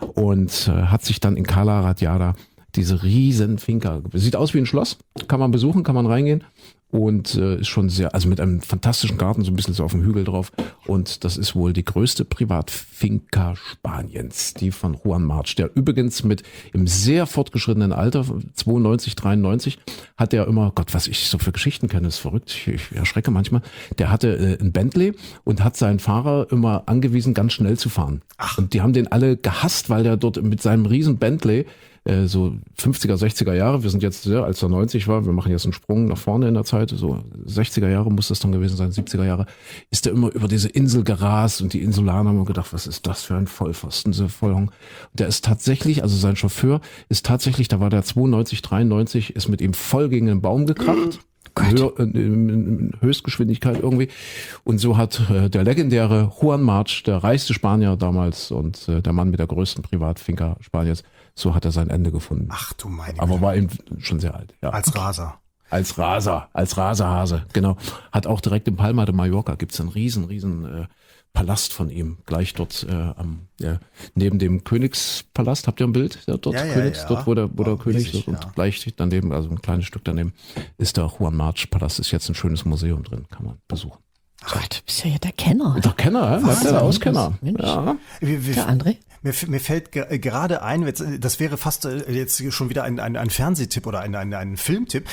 und äh, hat sich dann in Cala Ratjada diese riesen Finca, sieht aus wie ein Schloss, kann man besuchen, kann man reingehen. Und äh, ist schon sehr, also mit einem fantastischen Garten, so ein bisschen so auf dem Hügel drauf. Und das ist wohl die größte Privatfinca Spaniens, die von Juan March, der übrigens mit im sehr fortgeschrittenen Alter, zweiundneunzig, dreiundneunzig, hat er immer, Gott, was ich so für Geschichten kenne, ist verrückt, ich, ich erschrecke manchmal, der hatte äh, ein Bentley und hat seinen Fahrer immer angewiesen, ganz schnell zu fahren. Ach. Und die haben den alle gehasst, weil der dort mit seinem riesen Bentley so fünfziger, sechziger Jahre, wir sind jetzt, ja, als er neunzig war, wir machen jetzt einen Sprung nach vorne in der Zeit, so sechziger Jahre muss das dann gewesen sein, siebziger Jahre, ist er immer über diese Insel gerast und die Insulaner haben gedacht, was ist das für ein Vollpfosten, so Vollhong. Und der ist tatsächlich, also sein Chauffeur ist tatsächlich, da war der zweiundneunzig, dreiundneunzig, ist mit ihm voll gegen den Baum gekracht. Hör, in Höchstgeschwindigkeit irgendwie. Und so hat äh, der legendäre Juan March, der reichste Spanier damals und äh, der Mann mit der größten Privatfinca Spaniens, so hat er sein Ende gefunden. Ach du meine Aber war eben schon sehr alt. Ja. Als Raser. Als Raser, als Raserhase, genau. Hat auch direkt in Palma de Mallorca gibt's einen riesen, riesen äh, Palast von ihm, gleich dort äh, am ja, neben dem Königspalast. Habt ihr ein Bild? Ja, dort Ja, ja, Königs, ja. dort wo der, wo der Oh, König riesig, ist und ja. gleich daneben, also ein kleines Stück daneben, ist der Juan March Palast. Ist jetzt ein schönes Museum drin, kann man besuchen. Gott, du bist ja hier der Kenner. Der Kenner, ja? Der Auskenner. Mensch. Ja. Wir, wir, Der André? Mir, f- mir fällt ge- gerade ein, jetzt, das wäre fast äh, jetzt schon wieder ein, ein, ein Fernsehtipp oder ein, ein, ein Filmtipp,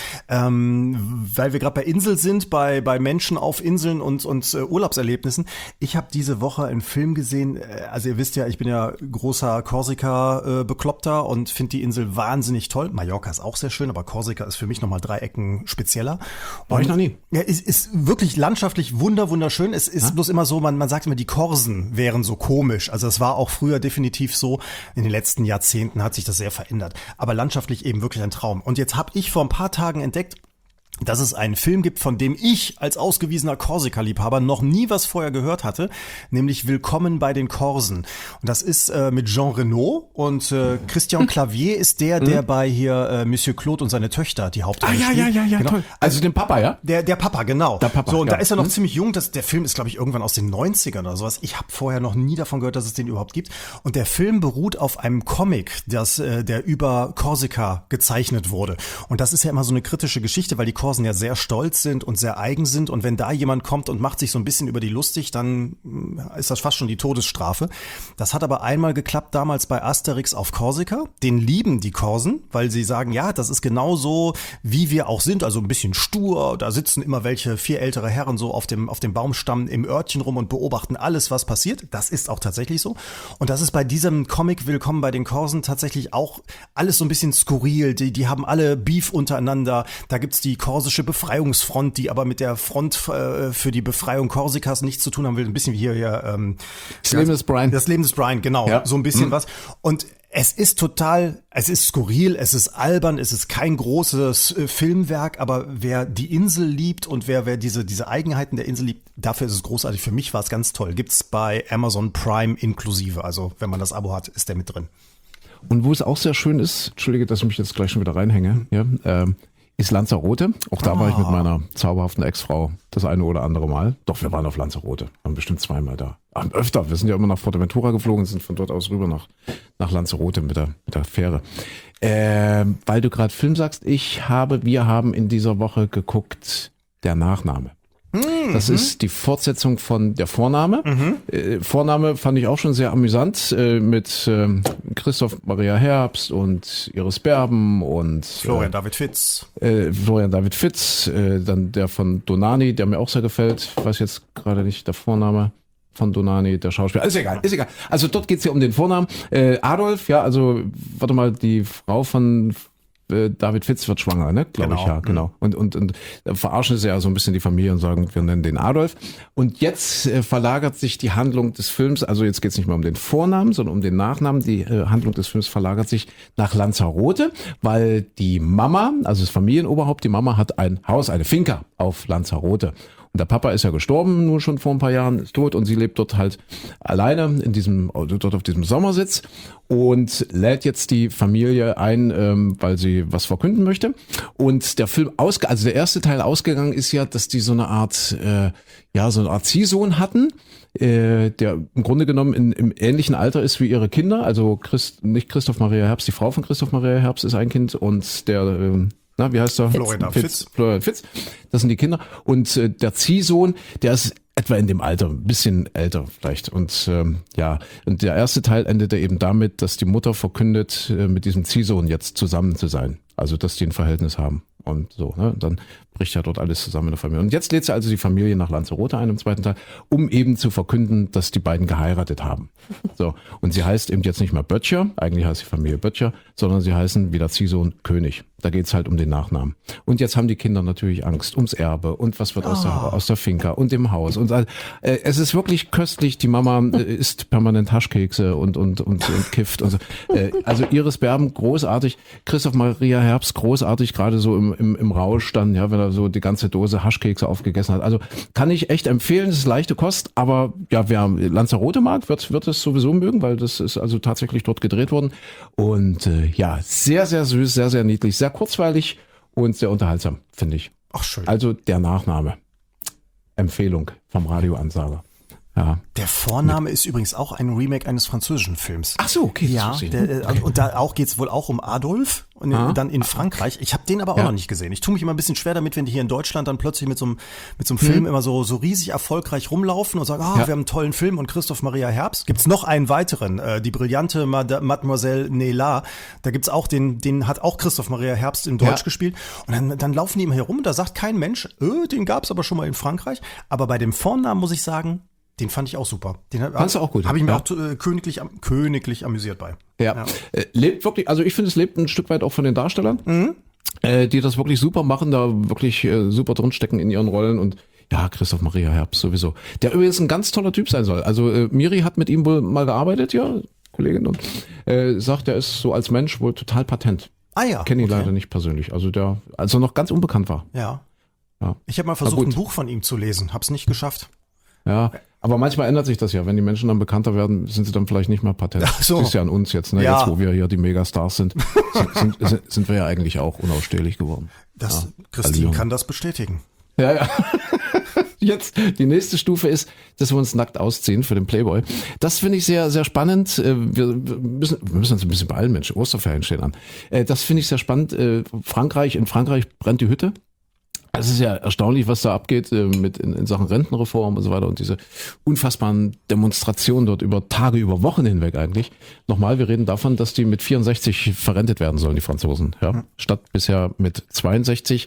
ähm, weil wir gerade bei Insel sind, bei, bei Menschen auf Inseln und, und äh, Urlaubserlebnissen. Ich habe diese Woche einen Film gesehen, äh, also ihr wisst ja, ich bin ja großer Korsika-Bekloppter und finde die Insel wahnsinnig toll. Mallorca ist auch sehr schön, aber Korsika ist für mich nochmal drei Ecken spezieller. War ich noch nie. Ja, ist, ist wirklich landschaftlich wunder, wunderschön. Es ist bloß immer so, man, man sagt immer, die Korsen wären so komisch. Also es war auch früher definitiv so. In den letzten Jahrzehnten hat sich das sehr verändert. Aber landschaftlich eben wirklich ein Traum. Und jetzt habe ich vor ein paar Tagen entdeckt, dass es einen Film gibt, von dem ich als ausgewiesener Korsika-Liebhaber noch nie was vorher gehört hatte, nämlich Willkommen bei den Korsen. Und das ist äh, mit Jean Reno und äh, Christian Clavier ist der, der bei hier äh, Monsieur Claude und seine Töchter die Hauptrolle Ah, ja, spielt. ja, ja, ja, Genau. toll. Also den Papa, ja? Der, der Papa, genau. Der Papa, so, und ja. da ist er noch ziemlich jung. Das, der Film ist, glaube ich, irgendwann aus den neunzigern oder sowas. Ich habe vorher noch nie davon gehört, dass es den überhaupt gibt. Und der Film beruht auf einem Comic, das, äh, der über Korsika gezeichnet wurde. Und das ist ja immer so eine kritische Geschichte, weil die Korsen ja sehr stolz sind und sehr eigen sind. Und wenn da jemand kommt und macht sich so ein bisschen über die lustig, dann mh, ist das fast schon die Todesstrafe. Das hat aber einmal geklappt damals bei Asterix auf Korsika. Den lieben die Korsen, weil sie sagen, ja, das ist genauso, wie wir auch sind. Also ein bisschen stur. Da sitzen immer welche vier ältere Herren so auf dem, auf dem Baumstamm im Örtchen rum und beobachten alles, was passiert. Das ist auch tatsächlich so. Und das ist bei diesem Comic Willkommen bei den Korsen tatsächlich auch alles so ein bisschen skurril. Die, die haben alle Beef untereinander. Da gibt's die korsische Befreiungsfront, die aber mit der Front äh, für die Befreiung Korsikas nichts zu tun haben will. Ein bisschen wie hier, hier ähm, Das Leben des Brian. Das Leben des Brian, genau. Ja. So ein bisschen Mhm. was. Und es ist total, es ist skurril, es ist albern, es ist kein großes äh, Filmwerk, aber wer die Insel liebt und wer, wer diese, diese Eigenheiten der Insel liebt, dafür ist es großartig. Für mich war es ganz toll. Gibt's bei Amazon Prime inklusive. Also wenn man das Abo hat, ist der mit drin. Und wo es auch sehr schön ist, entschuldige, dass ich mich jetzt gleich schon wieder reinhänge, ja, ähm, ist Lanzarote. Auch da war ich mit meiner zauberhaften Ex-Frau das eine oder andere Mal. Doch, wir waren auf Lanzarote. Waren bestimmt zweimal da. Aber öfter. Wir sind ja immer nach Fuerteventura geflogen, sind von dort aus rüber nach, nach Lanzarote mit der, mit der Fähre. Ähm, weil du gerade Film sagst, ich habe, wir haben in dieser Woche geguckt, Der Nachname. Das ist die Fortsetzung von der Vorname. Äh, Vorname fand ich auch schon sehr amüsant äh, mit ähm, Christoph Maria Herbst und Iris Berben und Florian David Fitz. äh, Florian David Fitz, äh, dann der von Donani, der mir auch sehr gefällt. Ich weiß jetzt gerade nicht der Vorname von Donani, der Schauspieler. Ist egal, ist egal. Also dort geht's ja um den Vornamen. Äh, Adolf, ja, also warte mal, die Frau von David Fitz wird schwanger, ne? Glaube Genau. ich, ja, genau. Und, und, und verarschen sie ja so ein bisschen die Familie und sagen, wir nennen den Adolf. Und jetzt äh, verlagert sich die Handlung des Films, also jetzt geht's nicht mehr um den Vornamen, sondern um den Nachnamen. Die äh, Handlung des Films verlagert sich nach Lanzarote, weil die Mama, also das Familienoberhaupt, die Mama hat ein Haus, eine Finca auf Lanzarote. Und der Papa ist ja gestorben, nur schon vor ein paar Jahren, ist tot und sie lebt dort halt alleine in diesem, dort auf diesem Sommersitz und lädt jetzt die Familie ein, ähm, weil sie was verkünden möchte. Und der Film ausge, also der erste Teil ausgegangen ist ja, dass die so eine Art, äh, ja, so eine Art Ziehsohn hatten, äh, der im Grunde genommen in, im ähnlichen Alter ist wie ihre Kinder. Also Christ, nicht Christoph Maria Herbst, die Frau von Christoph Maria Herbst ist ein Kind und der, ähm, na, wie heißt er? Florian Fitz. Florian Fitz. Das sind die Kinder. Und äh, der Ziehsohn, der ist etwa in dem Alter, ein bisschen älter vielleicht. Und ähm, ja, und der erste Teil endete eben damit, dass die Mutter verkündet, äh, mit diesem Ziehsohn jetzt zusammen zu sein. Also, dass die ein Verhältnis haben. Und so, ne? Dann bricht ja dort alles zusammen in der Familie. Und jetzt lädt sie also die Familie nach Lanzarote ein im zweiten Teil, um eben zu verkünden, dass die beiden geheiratet haben. So. Und sie heißt eben jetzt nicht mehr Böttcher, eigentlich heißt die Familie Böttcher, sondern sie heißen wie der Ziehsohn König. Da geht's halt um den Nachnamen. Und jetzt haben die Kinder natürlich Angst ums Erbe und was wird aus, der, aus der Finca und dem Haus. Und äh, es ist wirklich köstlich. Die Mama äh, isst permanent Haschkekse und, und, und, und kifft. Und so. äh, also Iris Berben, großartig. Christoph Maria Herbst, großartig, gerade so im, im, im Rausch dann, ja, wenn er so die ganze Dose Haschkekse aufgegessen hat. Also kann ich echt empfehlen, es ist leichte Kost, aber ja, wer Lanzarote mag, wird, wird es sowieso mögen, weil das ist also tatsächlich dort gedreht worden. Und äh, ja, sehr, sehr süß, sehr, sehr niedlich, sehr kurzweilig und sehr unterhaltsam, finde ich. Ach, schön. Also der Nachname. Empfehlung vom Radioansager. Ja. Der Vorname ist übrigens auch ein Remake eines französischen Films. Ach so, okay. das Ja, wusste ich der, nicht. äh, und da auch geht's wohl auch um Adolf und Ah. dann in Frankreich. Ich habe den aber auch Ja. noch nicht gesehen. Ich tue mich immer ein bisschen schwer damit, wenn die hier in Deutschland dann plötzlich mit so einem mit so einem Hm. Film immer so so riesig erfolgreich rumlaufen und sagen, ah, Ja. wir haben einen tollen Film und Christoph Maria Herbst. Gibt's noch einen weiteren, äh, die brillante Mad- Mademoiselle Neyla. Da gibt's auch den, den hat auch Christoph Maria Herbst in Deutsch Ja. gespielt. Und dann, dann laufen die immer herum und da sagt kein Mensch, äh, den gab's aber schon mal in Frankreich. Aber bei dem Vornamen muss ich sagen, den fand ich auch super. Den Fandst du auch gut? Habe ich mir Ja. auch äh, königlich, am- königlich amüsiert bei. Ja. Ja. Äh, lebt wirklich, also ich finde, es lebt ein Stück weit auch von den Darstellern, Mhm. äh, die das wirklich super machen, da wirklich äh, super drinstecken in ihren Rollen und ja, Christoph Maria Herbst sowieso. Der übrigens ein ganz toller Typ sein soll. Also äh, Miri hat mit ihm wohl mal gearbeitet, ja, Kollegin, und äh, sagt, er ist so als Mensch wohl total patent. Ah ja. Kenne ihn okay. leider nicht persönlich. Also der, als er noch ganz unbekannt war. Ja. Ja. Ich habe mal versucht, gut. ein Buch von ihm zu lesen, hab's nicht geschafft. Ja, aber manchmal ändert sich das ja. Wenn die Menschen dann bekannter werden, sind sie dann vielleicht nicht mehr patent. Ach so. Das ist ja an uns jetzt, ne? Ja. Jetzt, wo wir hier die Megastars sind, sind, sind, sind wir ja eigentlich auch unausstehlich geworden. Das, Ja. Christine Allium. kann das bestätigen. Ja, ja. Jetzt, die nächste Stufe ist, dass wir uns nackt ausziehen für den Playboy. Das finde ich sehr, sehr spannend. Äh, Wir müssen, wir müssen uns ein bisschen beeilen, Mensch. Osterferien stehen an. Äh, Das finde ich sehr spannend. Äh, Frankreich, in Frankreich brennt die Hütte. Es ist ja erstaunlich, was da abgeht äh, mit in, in Sachen Rentenreform und so weiter und diese unfassbaren Demonstrationen dort über Tage, über Wochen hinweg eigentlich. Nochmal, wir reden davon, dass die mit vierundsechzig verrentet werden sollen, die Franzosen, ja, statt bisher mit zweiundsechzig.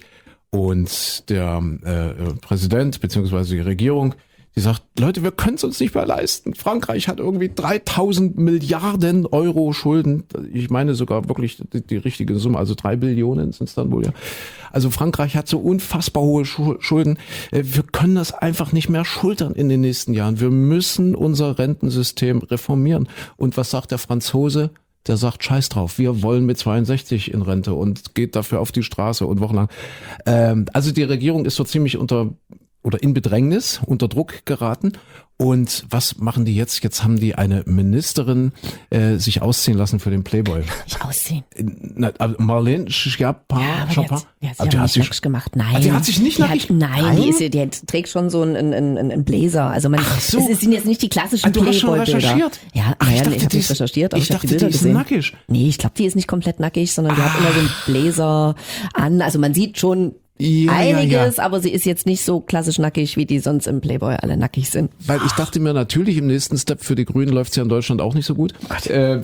Und der äh, Präsident beziehungsweise die Regierung, die sagt, Leute, wir können es uns nicht mehr leisten. Frankreich hat irgendwie dreitausend Milliarden Euro Schulden. Ich meine sogar wirklich die, die richtige Summe, also drei Billionen sind es dann wohl, ja. Also Frankreich hat so unfassbar hohe Schu- Schulden. Äh, Wir können das einfach nicht mehr schultern in den nächsten Jahren. Wir müssen unser Rentensystem reformieren. Und was sagt der Franzose? Der sagt, scheiß drauf, wir wollen mit zweiundsechzig in Rente und geht dafür auf die Straße und wochenlang. Ähm, also die Regierung ist so ziemlich unter oder in Bedrängnis, unter Druck geraten. Und was machen die jetzt? Jetzt haben die eine Ministerin äh, sich ausziehen lassen für den Playboy. Nicht aussehen. Na, aber Marlene Schiappa, Ja, aber Schiappa? die hat, die hat Ah, sich die aber hat nicht sich- nackig gemacht. Nein. Ah, die hat sich nicht die nackig- hat, Nein, Nein? die, ist, die trägt schon so einen, einen, einen Blazer. Also man, so. es sind jetzt nicht die klassischen Ah, du hast schon Playboy-Bilder. recherchiert? Ja, Ach, ich naja, dachte, nee, ich habe die nicht ist- recherchiert, aber ich ich, habe die dachte, Bilder die ist gesehen. nackig. Nee, ich glaube, die ist nicht komplett nackig, sondern die hat immer so einen Blazer an. Also man sieht schon Ja, einiges, ja, ja. aber sie ist jetzt nicht so klassisch nackig, wie die sonst im Playboy alle nackig sind. Weil ich dachte mir natürlich, im nächsten Step für die Grünen läuft's ja in Deutschland auch nicht so gut. Äh,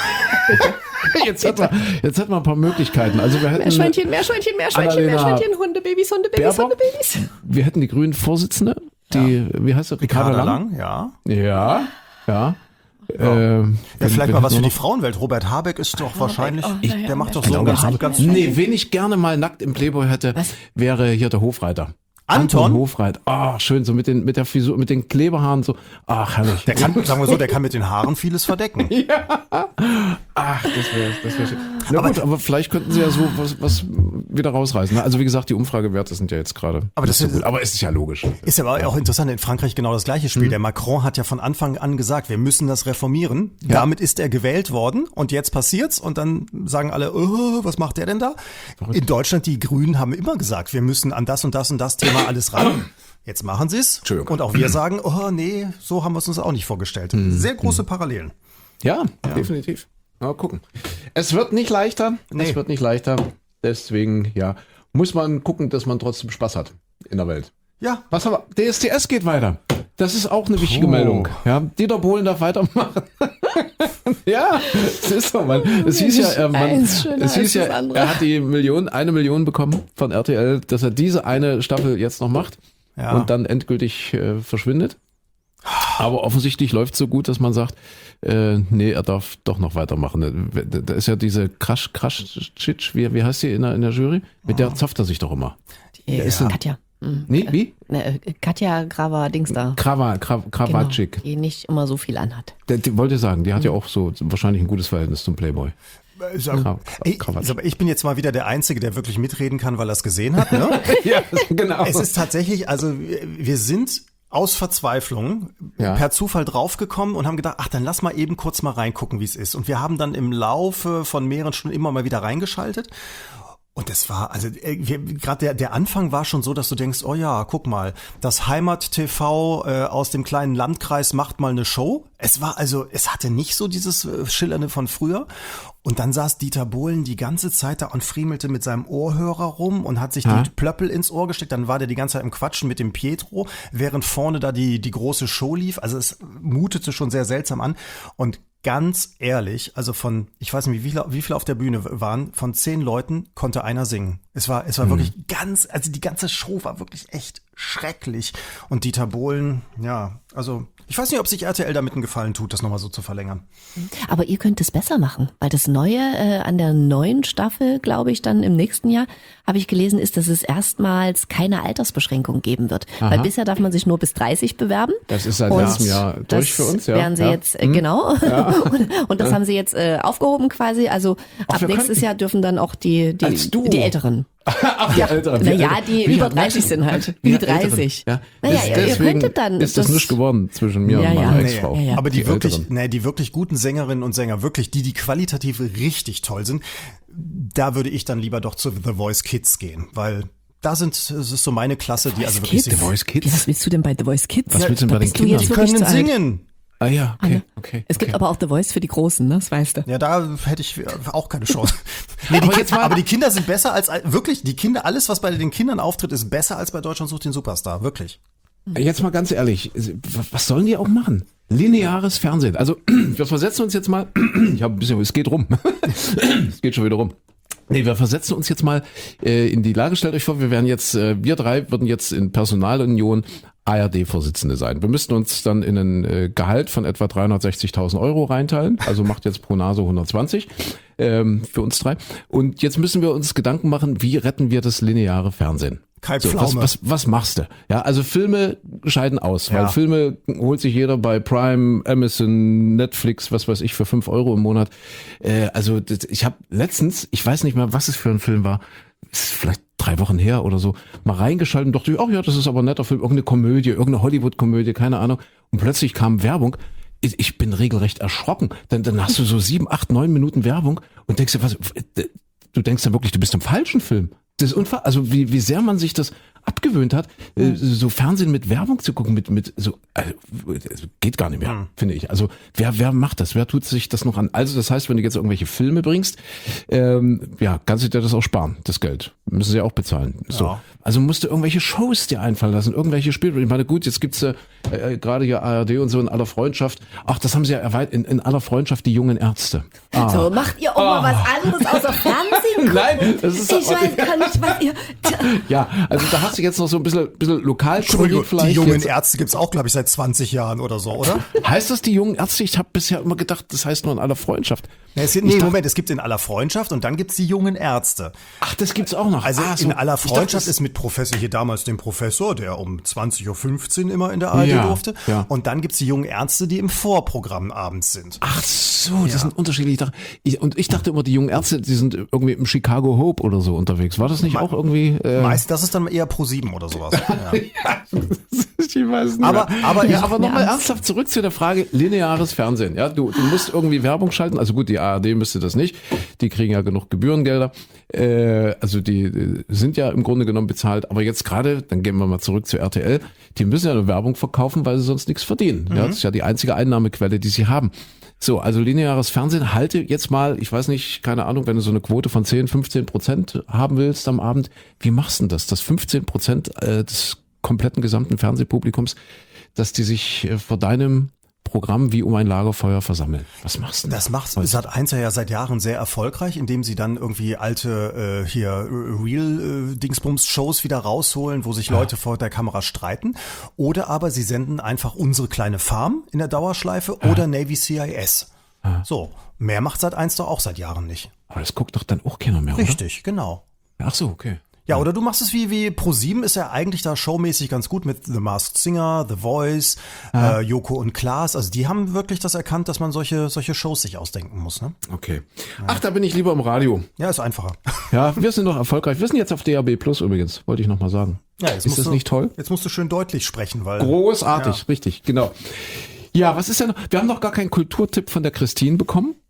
jetzt, hat man, jetzt hat man ein paar Möglichkeiten. Also wir hätten, Meerschweinchen, Meerschweinchen, Meerschweinchen, Annalena Meerschweinchen, Hundebabys, Hundebabys, Baerbock? Hundebabys. wir hätten die Grünen Vorsitzende, die, wie heißt sie? Ricarda Lang, ja. Ja, ja. Äh, Ja, wen- vielleicht wen mal was hätten für wir die Frauenwelt. Robert Habeck ist doch wahrscheinlich, oh, ich, naja, der macht doch ich so glaube, ganz, ganz, Nee, wen ich gerne mal nackt im Playboy hätte, Was? wäre hier der Hofreiter. Anton? Hofreiter. Ah, schön, so mit den, mit der Frisur, mit den Kleberhaaren, so. Ach, herrlich. Der kann, sagen wir so, der kann mit den Haaren vieles verdecken. Ach, das wäre, das wäre schön. Na gut, aber vielleicht könnten sie ja so was, was wieder rausreißen. ne? Also wie gesagt, die Umfragewerte sind ja jetzt gerade. Aber das nicht ist- so gut. Aber es ist ja logisch. Ist aber auch interessant, in Frankreich genau das gleiche Spiel. Der Macron hat ja von Anfang an gesagt, wir müssen das reformieren. Damit ist er gewählt worden und jetzt passiert's und dann sagen alle, oh, was macht der denn da? In Deutschland, die Grünen haben immer gesagt, wir müssen an das und das und das Thema alles ran. Jetzt machen sie's. Entschuldigung. Und auch wir sagen, oh nee, so haben wir es uns auch nicht vorgestellt. Sehr große Parallelen. Ja, definitiv. Mal gucken. Es wird nicht leichter. Nee. Es wird nicht leichter. Deswegen, ja, muss man gucken, dass man trotzdem Spaß hat in der Welt. Ja, Was aber, D S D S geht weiter. Das ist auch eine wichtige Puh. Meldung. Ja, Dieter Bohlen darf weitermachen. ja, es ist so, man. Es hieß ja, er, man, Eins schöner es hieß als das ja, andere. er hat die Million, eine Million bekommen von R T L, dass er diese eine Staffel jetzt noch macht Ja. und dann endgültig äh, verschwindet. Aber offensichtlich läuft es so gut, dass man sagt, äh, nee, er darf doch noch weitermachen. Da da ist ja diese Crash, Crash, Chitsch, wie, wie heißt sie in der, in der Jury? Mit der zapft er sich doch immer. Die, ist denn- Katja. Hm. Nee, wie? Ne, äh, Katja Grava Dings da. Krava, Krav, Krawatschik. Genau, die nicht immer so viel anhat. Der, die wollte sagen, die hat ja auch so wahrscheinlich ein gutes Verhältnis zum Playboy. Sag, Kraw- ich, Krawatsch. sag mal, ich bin jetzt mal wieder der Einzige, der wirklich mitreden kann, weil er es gesehen hat. Ne? ja, genau. Es ist tatsächlich, also wir- wir sind aus Verzweiflung Ja. per Zufall draufgekommen und haben gedacht, ach, dann lass mal eben kurz mal reingucken, wie es ist. Und wir haben dann im Laufe von mehreren Stunden immer mal wieder reingeschaltet. Und das war, also gerade der, der Anfang war schon so, dass du denkst, oh ja, guck mal, das Heimat-T V äh, aus dem kleinen Landkreis macht mal eine Show. Es war also, es hatte nicht so dieses äh, Schillernde von früher. Und dann saß Dieter Bohlen die ganze Zeit da und friemelte mit seinem Ohrhörer rum und hat sich Ha? die Plöppel ins Ohr gesteckt. Dann war der die ganze Zeit im Quatschen mit dem Pietro, während vorne da die, die große Show lief. Also es mutete schon sehr seltsam an. Und ganz ehrlich, also von, ich weiß nicht, wie viele, wie viele auf der Bühne waren, von zehn Leuten konnte einer singen. Es war, es war mhm. wirklich ganz, also die ganze Show war wirklich echt schrecklich. Und Dieter Bohlen, ja, also ich weiß nicht, ob sich R T L damit einen Gefallen tut, das nochmal so zu verlängern. Aber ihr könnt es besser machen, weil das Neue äh, an der neuen Staffel, glaube ich, dann im nächsten Jahr, habe ich gelesen, ist, dass es erstmals keine Altersbeschränkung geben wird. Aha. Weil bisher darf man sich nur bis dreißig bewerben. Das ist seit Und letztem Jahr durch das für uns, ja. werden sie ja. jetzt, äh, genau. Ja. und, und das haben sie jetzt äh, aufgehoben quasi. Also Ach, ab wir nächstes könnten- Jahr dürfen dann auch die, Als die, Duo. die Älteren. Ach, ja, Alter. Naja, die über dreißig sind halt. Die dreißig. Ja. Naja, Des- ihr deswegen könntet dann ist das das- nicht geworden zwischen mir Ja, und meiner ja. Ex-Frau. Ja, ja. Aber die, Die wirklich, Älteren. nee, die wirklich guten Sängerinnen und Sänger, wirklich die, die qualitativ richtig toll sind, da würde ich dann lieber doch zu The Voice Kids gehen, weil da sind, es ist so meine Klasse, die also wirklich Kids? The Voice Kids? Ja, was willst du denn bei The Voice Kids? Was willst du denn Da bei den bist du jetzt Kindern? wirklich können zu alt. singen. Ah ja, okay, Anne, okay. Es gibt okay. aber auch The Voice für die Großen, ne? Das weißt du. Ja, da hätte ich auch keine Chance. Nee, die Aber Ki- jetzt mal- aber die Kinder sind besser als, wirklich, die Kinder, alles, was bei den Kindern auftritt, ist besser als bei Deutschland sucht den Superstar, wirklich. Jetzt mal ganz ehrlich, was sollen die auch machen? Lineares Fernsehen. Also wir versetzen uns jetzt mal, ich habe ein bisschen, es geht rum. Es geht schon wieder rum. Nee, wir versetzen uns jetzt mal äh, in die Lage, stellt euch vor, wir wären jetzt, äh, wir drei würden jetzt in Personalunion A R D-Vorsitzende sein. Wir müssten uns dann in ein äh, Gehalt von etwa dreihundertsechzigtausend Euro reinteilen, also macht jetzt pro Nase hundertzwanzig ähm, für uns drei. Und jetzt müssen wir uns Gedanken machen, wie retten wir das lineare Fernsehen? Kai So, was, Pflaume. was, was machst du? Ja, also Filme scheiden aus, weil Ja. Filme holt sich jeder bei Prime, Amazon, Netflix, was weiß ich, für fünf Euro im Monat. Äh, also das, ich habe letztens, ich weiß nicht mehr, was es für ein Film war, ist vielleicht drei Wochen her oder so, mal reingeschaltet und dachte, oh ja, das ist aber ein netter Film, irgendeine Komödie, irgendeine Hollywood-Komödie, keine Ahnung. Und plötzlich kam Werbung. Ich, ich bin regelrecht erschrocken. Dann, dann hast du so sieben, acht, neun Minuten Werbung und denkst dir, was, du denkst dann wirklich, du bist im falschen Film. Das ist unfassbar, also wie, wie sehr man sich das abgewöhnt hat, äh, so Fernsehen mit Werbung zu gucken, mit, mit so, also, geht gar nicht mehr, Mhm. finde ich. Also wer, wer macht das? Wer tut sich das noch an? Also das heißt, wenn du jetzt irgendwelche Filme bringst, ähm, ja, kannst du dir das auch sparen, das Geld. Müssen sie ja auch bezahlen. So. Ja. Also musst du irgendwelche Shows dir einfallen lassen, irgendwelche Spiele. Ich meine, gut, jetzt gibt's äh, äh, gerade hier A R D und so in aller Freundschaft. Ach, das haben sie ja erweitert, in, in aller Freundschaft die jungen Ärzte. Ah. So, macht ihr auch mal was anderes außer Fernsehen gucken? Nein, das ist Ich weiß gar nicht, was ihr... Ja, also da hast du jetzt noch so ein bisschen, bisschen lokal Entschuldigung, vielleicht. die jungen jetzt. Ärzte gibt's auch, glaube ich, seit zwanzig Jahren oder so, oder? Heißt das die jungen Ärzte? Ich habe bisher immer gedacht, das heißt nur in aller Freundschaft. Nee, es, gibt- nee Moment, es gibt in aller Freundschaft und dann gibt's die jungen Ärzte. Ach, das gibt's auch noch. Also ah, so. in aller Ich dachte, Freundschaft das- ist mit Professor, hier damals dem Professor, der um zwanzig Uhr fünfzehn immer in der A R D Ja, durfte. ja. Und dann gibt's die jungen Ärzte, die im Vorprogramm abends sind. Ach so, das sind unterschiedliche. Ich dachte, ich, und ich dachte immer, die jungen Ärzte, die sind irgendwie im Chicago Hope oder so unterwegs. War das nicht auch irgendwie? Äh, Meist, das ist dann eher Pro sieben oder sowas. Ja. ich weiß nicht. Aber- mehr. aber ja, ich- aber nochmal Ja. ernsthaft zurück zu der Frage lineares Fernsehen. Ja, du, du musst irgendwie Werbung schalten. Also gut, die A R D müsste das nicht. Die kriegen ja genug Gebührengelder. Äh, also die äh, sind ja im Grunde genommen bezahlt. Aber jetzt gerade, dann gehen wir mal zurück zu R T L. Die müssen ja eine Werbung verkaufen, weil sie sonst nichts verdienen. Ja, das ist ja die einzige Einnahmequelle, die sie haben. So, also lineares Fernsehen, halte jetzt mal, ich weiß nicht, keine Ahnung, wenn du so eine Quote von zehn, fünfzehn Prozent haben willst am Abend, wie machst du denn das? Dass fünfzehn Prozent äh, des kompletten gesamten Fernsehpublikums, dass die sich äh, vor deinem Programm wie um ein Lagerfeuer versammeln. Was machst du denn? Das macht Sat eins ja seit Jahren sehr erfolgreich, indem sie dann irgendwie alte äh, hier äh, Real-Dingsbums-Shows wieder rausholen, wo sich Leute vor der Kamera streiten. Oder aber sie senden einfach Unsere kleine Farm in der Dauerschleife oder Navy C I S. So, mehr macht Sat eins doch auch seit Jahren nicht. Aber das guckt doch dann auch keiner mehr, Richtig, genau. oder? Ach so, okay. Ja, oder du machst es wie, wie Pro sieben ist ja eigentlich da showmäßig ganz gut mit The Masked Singer, The Voice, äh, Joko und Klaas. Also die haben wirklich das erkannt, dass man solche, solche Shows sich ausdenken muss, ne? Okay. Ach, da bin ich lieber im Radio. Ja, ist einfacher. Ja, wir sind noch erfolgreich. Wir sind jetzt auf D A B Plus übrigens, wollte ich nochmal sagen. Ja, jetzt Ist musst das du, nicht toll? Jetzt musst du schön deutlich sprechen, weil. Großartig, Ja. richtig, genau. Ja, was ist denn noch? Wir haben noch gar keinen Kulturtipp von der Christine bekommen.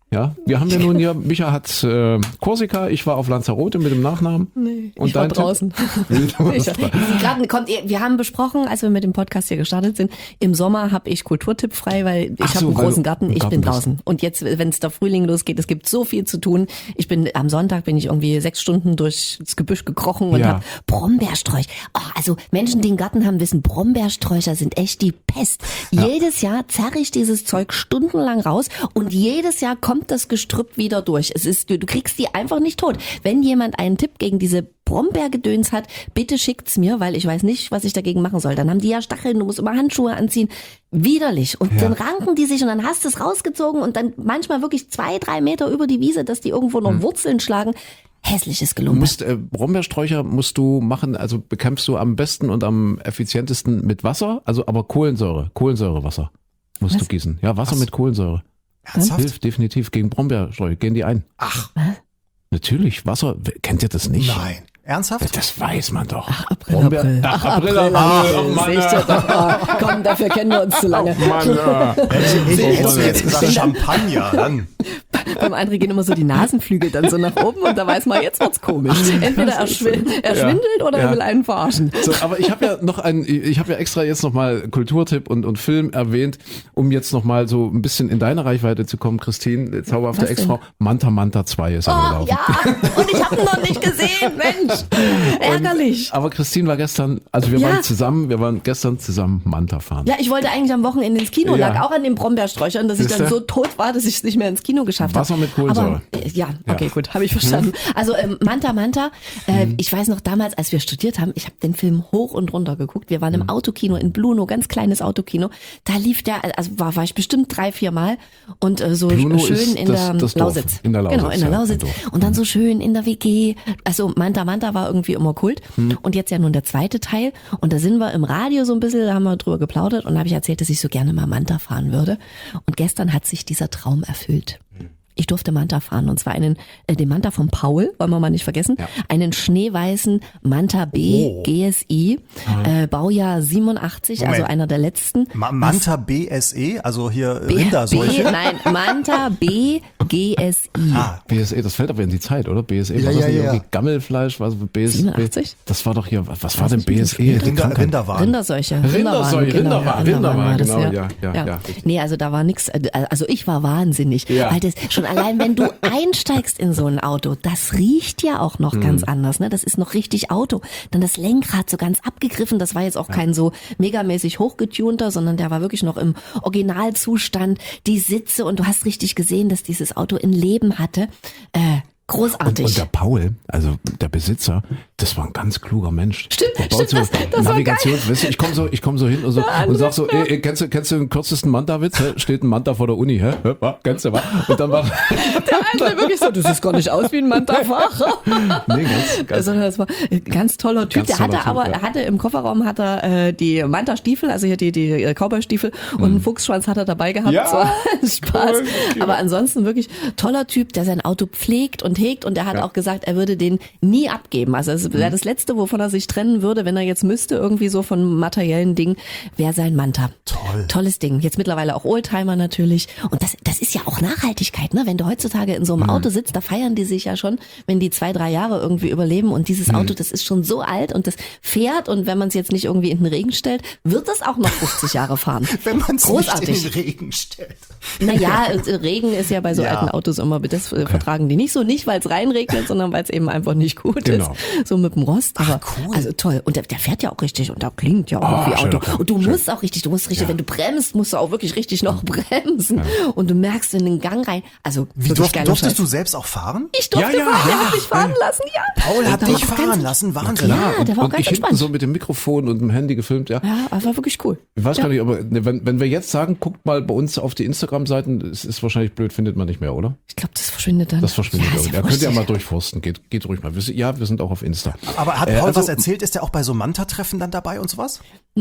Ja, wir haben ja nun hier, Micha hat äh, Korsika, ich war auf Lanzarote mit dem Nachnamen. Nee, und ich war dein Tipp? draußen. ich, grad, kommt, wir haben besprochen, als wir mit dem Podcast hier gestartet sind, im Sommer habe ich Kulturtipp frei, weil ich Ach habe so, einen weil großen du Garten, im ich Garten bin bist. draußen. Und jetzt, wenn es der Frühling losgeht, es gibt so viel zu tun. Ich bin am Sonntag bin ich irgendwie sechs Stunden durchs Gebüsch gekrochen und Ja. habe Brombeersträucher. Oh, also Menschen, die einen Garten haben, wissen, Brombeersträucher sind echt die Pest. Jedes Jahr zerre ich dieses Zeug stundenlang raus und jedes Jahr kommt das Gestrüpp wieder durch. Es ist, du, du kriegst die einfach nicht tot. Wenn jemand einen Tipp gegen diese Brombeergedöns hat, bitte schickt's mir, weil ich weiß nicht, was ich dagegen machen soll. Dann haben die ja Stacheln, du musst immer Handschuhe anziehen. Widerlich. Und Ja. dann ranken die sich und dann hast du es rausgezogen und dann manchmal wirklich zwei, drei Meter über die Wiese, dass die irgendwo noch Wurzeln schlagen. Hässliches Du Gelumpe. musst, äh, Brombeersträucher musst du machen, also bekämpfst du am besten und am effizientesten mit Wasser, also aber Kohlensäure, Kohlensäurewasser musst Was? du gießen. Ja, Wasser mit Kohlensäure. Ernsthaft? Hilft definitiv gegen Brombeersträucher, gehen die ein. Ach, Natürlich, Wasser, kennt ihr das nicht? nein. Ernsthaft? Das weiß man doch. Ach, April, Brombeer- April. Ach, Ach, April, April, April. April. Oh, Mann, Sehe ich ja. doch. Oh, komm, dafür kennen wir uns zu lange. Mann, ja. Hättest du jetzt gesagt Champagner, dann. Beim André gehen immer so die Nasenflügel dann so nach oben und da weiß man, jetzt wird's komisch. Entweder er, schwin er schwindelt oder Ja. er will einen verarschen. So, aber ich habe ja noch ein, ich habe ja extra jetzt nochmal Kulturtipp und, und Film erwähnt, um jetzt nochmal so ein bisschen in deine Reichweite zu kommen, Christine, zauberhafte Was denn? Ex-Frau. Manta Manta zwei ist Oh, angelaufen. ja, und ich habe ihn noch nicht gesehen, Mensch. Ärgerlich. Aber Christine war gestern, also wir Ja. waren zusammen, wir waren gestern zusammen Manta fahren. Ja, ich wollte eigentlich am Wochenende ins Kino, Ja. lag auch an den Brombeersträuchern, dass ich dann Siehste? so tot war, dass ich es nicht mehr ins Kino geschafft habe. Wasser mit Kohlensäure. Aber, äh, ja, okay, Ja. gut, habe ich verstanden. Also ähm, Manta Manta, äh, ich weiß noch damals, als wir studiert haben, ich habe den Film hoch und runter geguckt. Wir waren im Autokino in Bluno, ganz kleines Autokino. Da lief der, also war, war ich bestimmt drei, vier Mal und äh, so Bluno schön ist in das- der das Dorf. Lausitz. In der Lausitz, Genau, in der ja, Lausitz. ein Dorf. Und dann so schön in der W G. Also Manta Manta war irgendwie immer Kult. Und jetzt ja nun der zweite Teil. Und da sind wir im Radio so ein bisschen, da haben wir drüber geplaudert und da habe ich erzählt, dass ich so gerne mal Manta fahren würde. Und gestern hat sich dieser Traum erfüllt. Ich durfte Manta fahren und zwar einen, äh, den Manta von Paul, wollen wir mal nicht vergessen, Ja. einen schneeweißen Manta B Oh. G S I, äh, Baujahr siebenundachtzig, Moment. also einer der letzten. Ma Manta B S E, also hier B, Rinderseuche. B, nein, Manta B G S I. Ah, B S E, das fällt aber in die Zeit, oder? B S E, Ja, war das ja, nicht ja. irgendwie Gammelfleisch? Was, B S E? siebenundachtzig? Das war doch hier, was war denn B S E? Die Rinder, Krankheit. Rinderwaren. Rinderseuche. Rinderseuche, genau, Rinderwaren, Rinderwaren war das, Rinderwaren, genau, ja, ja, ja, richtig. Nee, also da war nix, also ich war wahnsinnig. Ja. Weil das schon allein, wenn du einsteigst in so ein Auto, das riecht ja auch noch ganz anders, ne? Das ist noch richtig Auto. Dann das Lenkrad so ganz abgegriffen, das war jetzt auch kein so megamäßig hochgetunter, sondern der war wirklich noch im Originalzustand. Die Sitze und du hast richtig gesehen, dass dieses Auto ein Leben hatte. Äh, Und, großartig. und der Paul, also der Besitzer, das war ein ganz kluger Mensch. Stimmt, der baut stimmt, so das- das war Navigations, weißt du, ich komme so, ich komme so hin und so Der und sag so, andere, ey, ey, kennst du, kennst du den kürzesten Manta-Witz? Hä? Steht ein Manta vor der Uni, hä? Hä? wa? Kennst du was? Und dann war, der andere wirklich so, du siehst gar nicht aus wie ein Manta-Fahrer. nee, ganz, ganz, Also das war ein ganz toller Typ. Ganz Der hatte toller Typ, aber, ja. er hatte im Kofferraum hat er äh, die Manta-Stiefel, also hier die, die äh, Cowboy-Stiefel und einen Fuchsschwanz hat er dabei gehabt. Mhm. Ja, Das war Spaß. cool. Aber ansonsten wirklich toller Typ, der sein Auto pflegt und hegt und er hat Ja. auch gesagt, er würde den nie abgeben. Also es wäre das Letzte, wovon er sich trennen würde, wenn er jetzt müsste, irgendwie so von materiellen Dingen, wäre sein Manta. Toll. Tolles Ding. Jetzt mittlerweile auch Oldtimer natürlich. Und das, das ist ja auch Nachhaltigkeit, ne? Wenn du heutzutage in so einem Auto sitzt, da feiern die sich ja schon, wenn die zwei, drei Jahre irgendwie überleben. Und dieses Auto, das ist schon so alt und das fährt. Und wenn man es jetzt nicht irgendwie in den Regen stellt, wird es auch noch fünfzig Jahre fahren. Wenn man es nicht in Großartig. den Regen stellt. Naja, äh, Regen ist ja bei so Ja. alten Autos immer, das äh, vertragen die nicht so. Nicht, weil es reinregnet, sondern weil es eben einfach nicht gut Genau. ist. So mit dem Rost. Aber cool. also toll. Und der, der fährt ja auch richtig und der klingt ja auch Ah, wie schöner Auto. Punkt. Und du Schön. musst auch richtig, du musst richtig, Ja. wenn du bremst, musst du auch wirklich richtig noch bremsen. Und du merkst in den Gang rein. Also Wie wirklich durft, geiler durftest Scheiß. du selbst auch fahren? Ich durfte Ja, ja, fahren, der ja. hat mich fahren lassen, ja. Paul hat Der dich war auch fahren ganz- lassen, Wahnsinn. Ja, der war auch und ganz ich hinten entspannt. so mit dem Mikrofon und dem Handy gefilmt, ja. Ja, aber war wirklich cool. Ich weiß ja. gar nicht, aber ne, wenn, wenn wir jetzt sagen, guckt mal bei uns auf die Instagram-Seiten, es ist wahrscheinlich blöd, findet man nicht mehr, oder? Ich glaube, das verschwindet dann. Das verschwindet. Ja, Ja, ist ja, ja könnt ihr wurscht. mal durchforsten, geht, geht ruhig mal. Wir sind, ja, wir sind auch auf Insta. Aber hat Äh, Paul also- was erzählt? Ist er auch bei so Manta-Treffen dann dabei und sowas?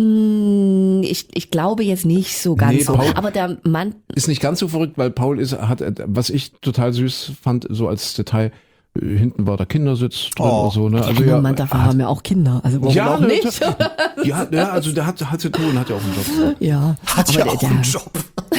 Hm, Ich, ich glaube jetzt nicht so ganz Nee, so. Paul- Aber der Mann, Ist nicht ganz so verrückt, weil Paul ist, hat, äh, was ich total süß fand, so als Detail, äh, hinten war der Kindersitz drin Oh. und so, ne? also ja, Manta-Fahrer haben ja auch Kinder. Also warum auch ne, nicht? Ja, ja, also der hat, hat zu tun, hat ja auch einen Job. Ja, Hat aber ja der, auch der, einen Job. Ja,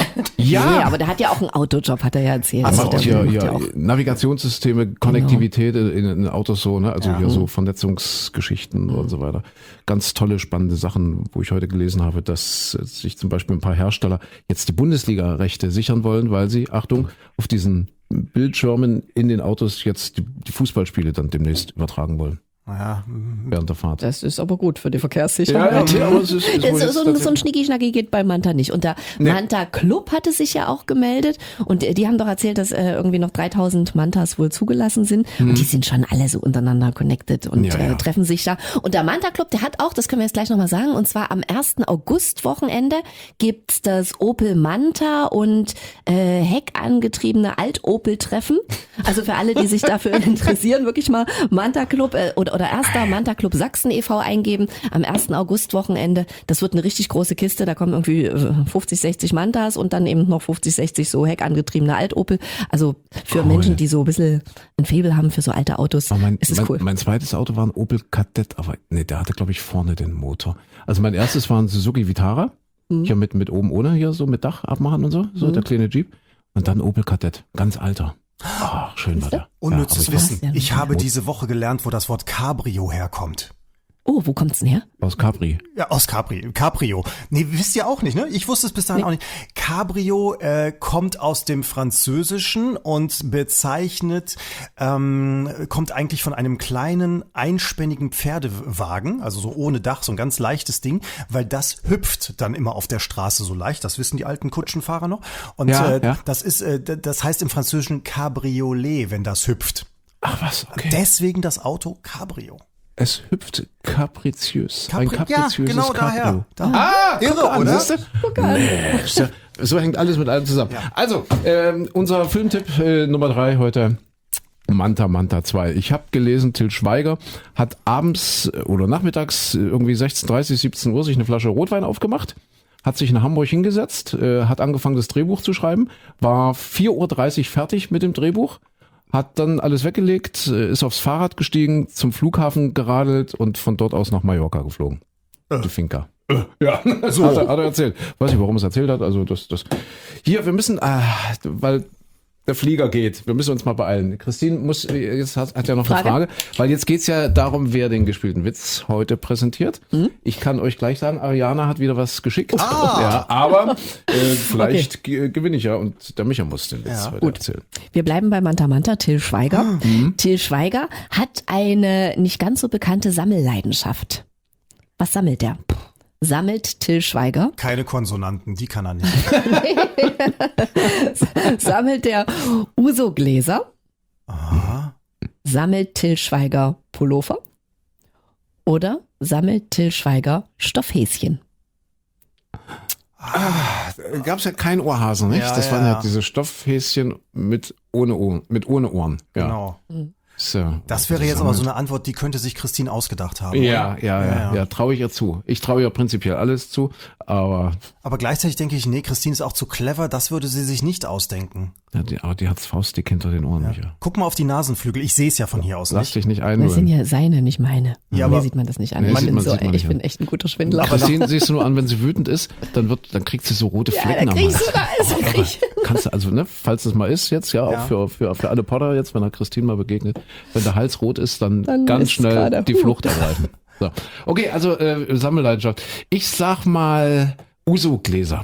Ja. Nee, aber der hat ja auch einen Autojob, hat er ja erzählt. Er Also macht der hier, macht hier ja auch- Navigationssysteme, Konnektivität in, in Autos so, ne? Also Ja. hier so Vernetzungsgeschichten und so weiter. Ganz tolle, spannende Sachen, wo ich heute gelesen habe, dass sich zum Beispiel ein paar Hersteller jetzt die Bundesliga-Rechte sichern wollen, weil sie, Achtung, auf diesen Bildschirmen in den Autos jetzt die, die Fußballspiele dann demnächst übertragen wollen. Naja, Während der Fahrt. Das ist aber gut für die Verkehrssicherheit. ja, aber es ist, ist Das wohl ist jetzt so, ein- so ein tatsächlich- Schnicki-Schnacki geht bei Manta nicht. Und der Nee. Manta Club hatte sich ja auch gemeldet und die haben doch erzählt, dass äh, irgendwie noch dreitausend Mantas wohl zugelassen sind und die sind schon alle so untereinander connected und Ja, ja. Äh, treffen sich da. Und der Manta Club, der hat auch, das können wir jetzt gleich nochmal sagen, und zwar am ersten August-Wochenende gibt's das Opel Manta und äh, heckangetriebene Alt-Opel-Treffen. Also für alle, die sich dafür interessieren, wirklich mal Manta Club äh, oder, oder erster Manta Club Sachsen e V eingeben am ersten August-Wochenende. Das wird eine richtig große Kiste. Da kommen irgendwie äh, fünfzig, sechzig Mantas und dann eben noch fünfzig, sechzig so heckangetriebene Alt-Opel. Also für Cool. Menschen, die so ein bisschen ein Faible haben für so alte Autos, Aber mein, ist es mein, cool. mein zweites Auto war ein Opel Kadett, aber nee, der hatte, glaube ich, vorne den Motor. Also mein erstes war ein Suzuki Vitara, Mhm. hier mit, mit oben ohne, hier so mit Dach abmachen und so, so der kleine Jeep. Und dann Opel Kadett, ganz alter. Ach, schön war der. unnützes Ja, aber ich Wissen. ja Ich nicht. habe diese Woche gelernt, wo das Wort Cabrio herkommt. Oh, wo kommt's denn her? war Aus Capri. Ja, aus Capri, Caprio. Nee, wisst ihr auch nicht, ne? Ich wusste es bis dahin auch nicht. Cabrio äh, kommt aus dem Französischen und bezeichnet, ähm, kommt eigentlich von einem kleinen, einspännigen Pferdewagen, also so ohne Dach, so ein ganz leichtes Ding, weil das hüpft dann immer auf der Straße so leicht. Das wissen die alten Kutschenfahrer noch. Und Ja, äh, ja. das ist, äh, d- das heißt im Französischen Cabriolet, wenn das hüpft. Ach was, okay. Deswegen das Auto Cabrio. Es hüpft kapriziös. Ein Capri- kapriziöses ja, genau Cabrio. daher. Da. Ah, Irre, guck an, oder? siehst du? Nee, ist ja- so hängt alles mit allem zusammen. Also, ähm, unser Filmtipp äh, Nummer drei heute. Manta Manta zwei. Ich habe gelesen, Til Schweiger hat abends äh, oder nachmittags äh, irgendwie sechzehn Uhr dreißig, siebzehn Uhr sich eine Flasche Rotwein aufgemacht, hat sich in Hamburg hingesetzt, äh, hat angefangen das Drehbuch zu schreiben, war vier Uhr dreißig fertig mit dem Drehbuch, hat dann alles weggelegt, äh, ist aufs Fahrrad gestiegen, zum Flughafen geradelt und von dort aus nach Mallorca geflogen. Die Finca. Ja, so. hat, er, hat er erzählt. Weiß nicht, warum er es erzählt hat. Also das, das. Hier, wir müssen, äh, weil der Flieger geht. Wir müssen uns mal beeilen. Christine muss, jetzt hat, hat ja noch Frage? eine Frage, weil jetzt geht's ja darum, wer den gespielten Witz heute präsentiert. Mhm. Ich kann euch gleich sagen, Ariana hat wieder was geschickt. Ja, aber äh, vielleicht ge- gewinne ich ja und der Micha muss den Witz Ja. heute erzählen. Wir bleiben bei Manta Manta, Til Schweiger. Mhm. Til Schweiger hat eine nicht ganz so bekannte Sammelleidenschaft. Was sammelt er? Sammelt Til Schweiger? Keine Konsonanten, die kann er nicht. Sammelt er Uso-Gläser? Aha. Sammelt Til Schweiger Pullover? Oder sammelt Til Schweiger Stoffhäschen? Da gab's ja keinen Ohrhasen, nicht? Ja, das ja, waren ja, ja. diese Stoffhäschen mit ohne Ohren, mit ohne Ohren. Ja. Genau. So. Das wäre jetzt aber so eine Antwort, die könnte sich Christine ausgedacht haben. Ja, oder? ja, ja, ja, ja. traue ich ihr zu. Ich traue ihr prinzipiell alles zu, aber, Aber gleichzeitig denke ich, nee, Christine ist auch zu clever, das würde sie sich nicht ausdenken. ja, die, aber die hat's faustdick hinter den Ohren, Micha. Guck mal auf die Nasenflügel, ich sehe es ja von hier aus Lass nicht. dich nicht Das sind einlullen. ja seine, nicht meine. Ja, Mir aber- sieht man das nicht an. Nee, ich sieht bin, man- so, sieht man ich nicht bin an. echt ein guter Schwindler. Christine, siehst du nur an, wenn sie wütend ist, dann wird, dann kriegt sie so rote Ja, Flecken da am krieg ich Hals. sogar alles. da krieg ich- Kannst du, also, ne, falls es mal ist jetzt, ja, auch Ja. für, für, für alle Potter jetzt, wenn er Christine mal begegnet, wenn der Hals rot ist, dann, Dann ganz ist schnell gerade- die Flucht ergreifen. So. Okay, also, äh, Sammelleidenschaft. Ich sag mal, Uso-Gläser.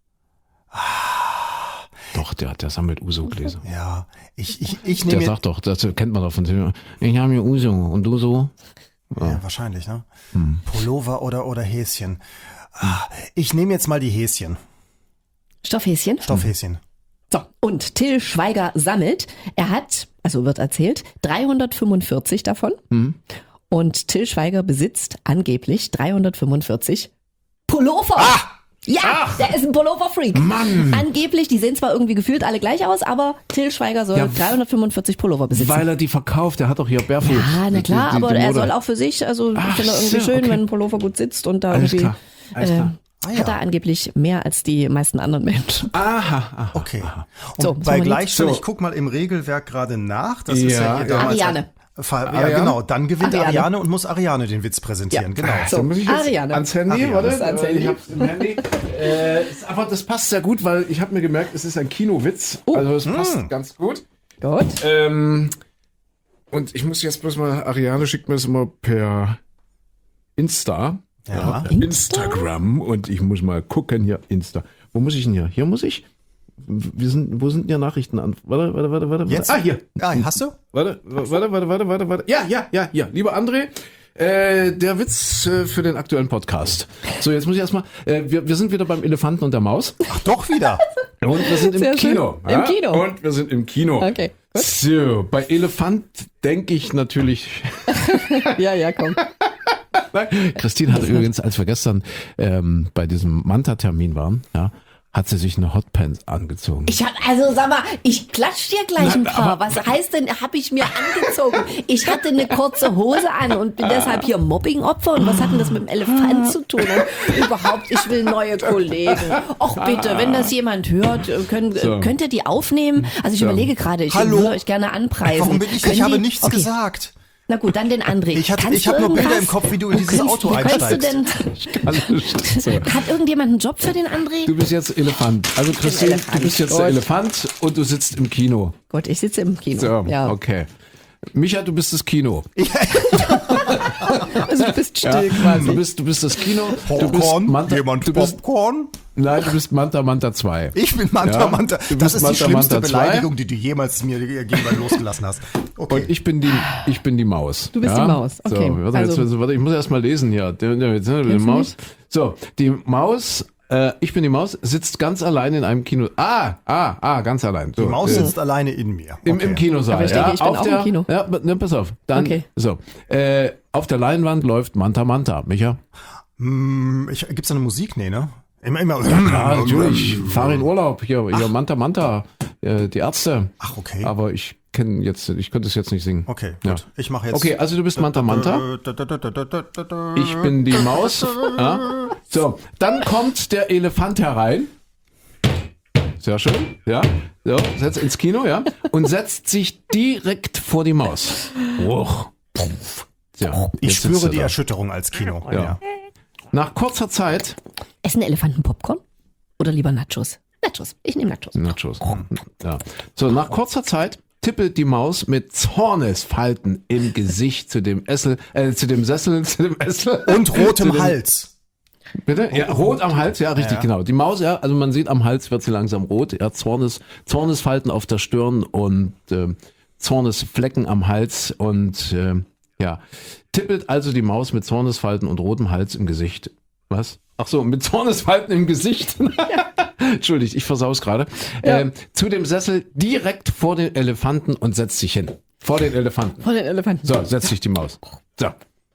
Doch, der, der sammelt Uso-Gläser. Ja, ich, ich, ich Der nehme sagt doch, das kennt man doch von dem. Ich habe hier Uso und du so. ja, wahrscheinlich, ne? Hm. Pullover oder, oder Häschen. Ah, ich nehme jetzt mal die Häschen, Stoffhäschen? Stoffhäschen. So, und Til Schweiger sammelt. Er hat, also wird erzählt, dreihundertfünfundvierzig davon. Mhm. Und Til Schweiger besitzt angeblich dreihundertfünfundvierzig Pullover. Ja, der ist ein Pullover-Freak. Mann. Angeblich, die sehen zwar irgendwie gefühlt alle gleich aus, aber Til Schweiger soll Ja, dreihundertfünfundvierzig Pullover besitzen. Weil er die verkauft, der hat doch hier Barefoot. Ja, na Die- klar, die- die aber er Mode. soll auch für sich, also ich Ach finde irgendwie so, schön, okay. wenn ein Pullover gut sitzt und da Alles irgendwie klar, alles äh, klar. Ah, ja. hat er angeblich mehr als die meisten anderen Menschen. Aha, aha. Okay. Und So, bei sollen wir Gleichstand, jetzt- ich guck mal im Regelwerk gerade nach. Das ist ja Ja, hier ja. damals. Ariane. Ver- Ja, Ariane? genau. Dann gewinnt Ariane. Ariane und muss Ariane den Witz präsentieren. Ja. Genau. So, Dann muss ich jetzt Ariane. ans Handy, Ariane. warte, Das ist ans äh, Handy. ich hab's im Handy. Äh, ist einfach, das passt sehr gut, weil ich habe mir gemerkt, es ist ein Kinowitz. Oh. Also es Hm. passt ganz gut. Gut. Ähm, und ich muss jetzt bloß mal, Ariane schickt mir das immer per Insta. Ja. Instagram. Und ich muss mal gucken hier, Insta. Wo muss ich denn hier? Hier muss ich? Wir sind, wo sind denn hier Nachrichten an? Warte, warte, warte, warte. Jetzt? Ah, hier. Ah, hast du? Warte, warte, warte, warte, warte, warte. Ja, ja, ja, ja. Lieber André, äh, der Witz äh, für den aktuellen Podcast. So, jetzt muss ich erstmal, äh, wir, wir sind wieder beim Elefanten und der Maus. Ach, doch wieder. Und wir sind im Sehr schön. Kino. Im Kino. Und wir sind im Kino. Okay, gut. So, bei Elefant denke ich natürlich. Ja, ja, komm. Christine hat übrigens, als wir gestern ähm, bei diesem Manta-Termin waren, ja, hat sie sich eine Hotpants angezogen. Ich hab, also sag mal, ich klatsch dir gleich ein Nein, paar. aber- Was heißt denn, hab ich mir angezogen? Ich hatte eine kurze Hose an und bin deshalb hier Mobbing-Opfer. Und was hat denn das mit dem Elefant zu tun? Und überhaupt, ich will neue Kollegen. Och bitte, wenn das jemand hört, können, So. könnt ihr die aufnehmen? Also ich So. überlege gerade, ich Hallo? würde euch gerne anpreisen. Warum bin ich? Können Ich habe die- nichts okay. gesagt. Na gut, dann den André. Ich hatte- Kannst ich hab du nur Bilder irgendwas? im Kopf, wie du in Wo dieses kannst- Auto wo kannst du einsteigst. denn, So. Hat irgendjemand einen Job für den André? Du bist jetzt Elefant. Also Christine, Elefant. du bist jetzt der Gut. Elefant und du sitzt im Kino. Gut, ich sitze im Kino. So, ja. okay. Micha, du bist das Kino. Also du bist still Ja, quasi. du bist, du bist das Kino. Du bist Popcorn? Manta, Jemand du bist, Popcorn? nein, du bist Manta Manta zwei. Ich bin Manta Ja, Manta. du Das bist ist Manta die schlimmste Manta zwei. Beleidigung, die du jemals mir gegenüber losgelassen hast. Okay. Und ich bin die, ich bin die Maus. Du bist ja? die Maus, okay. So, warte, Also- jetzt, warte, ich muss erst mal lesen hier. Die, die, die, die du Maus. So, die Maus, äh, ich bin die Maus, sitzt ganz allein in einem Kino. Ah, ah, ah, ganz allein. So, die Maus äh, sitzt alleine in mir. Im, Okay. Im Kinosaal. Aber ich denke, ja, ich bin auf auch im der, Kino. Ja, ne, pass auf. Dann, Okay. so. Äh, auf der Leinwand läuft Manta Manta, Micha. Hm, ich, gibt's da eine Musik? Nee, ne? Immer, immer. Ja, natürlich. Ich fahre in Urlaub. Hier, hier Manta Manta. Äh, die Ärzte. Ach, okay. Aber ich kenne jetzt, ich könnte es jetzt nicht singen. Okay, Ja. gut. Ich mache jetzt. Okay, also du bist Manta Manta. Ich bin die Maus. Ja. So, dann kommt der Elefant herein. Sehr schön, ja. So, setzt ins Kino, ja. Und setzt sich direkt vor die Maus. Uch. Ja, Ich jetzt sitzt spüre er die da. Erschütterung als Kino. Ja. Nach kurzer Zeit, Essen Elefanten Popcorn? Oder lieber Nachos? Nachos. Ich nehme Nachos. Nachos. Ja. So, nach kurzer Zeit tippelt die Maus mit Zornesfalten im Gesicht zu dem Essel, äh, zu dem Sessel, zu dem Essel. Und Zu rotem dem- Hals. Bitte? Ja, rot am Hals, ja, richtig, Ja. genau. Die Maus, ja, also man sieht am Hals wird sie langsam rot. Ja, Zornes, Zornesfalten auf der Stirn und äh, Zornesflecken am Hals und äh, ja, tippelt also die Maus mit Zornesfalten und rotem Hals im Gesicht. Was? Ach so, mit Zornesfalten im Gesicht. Entschuldigt, ich versaus gerade. Ja. Ähm, zu dem Sessel direkt vor den Elefanten und setzt sich hin. Vor den Elefanten. Vor den Elefanten. So, setzt sich die Maus. So.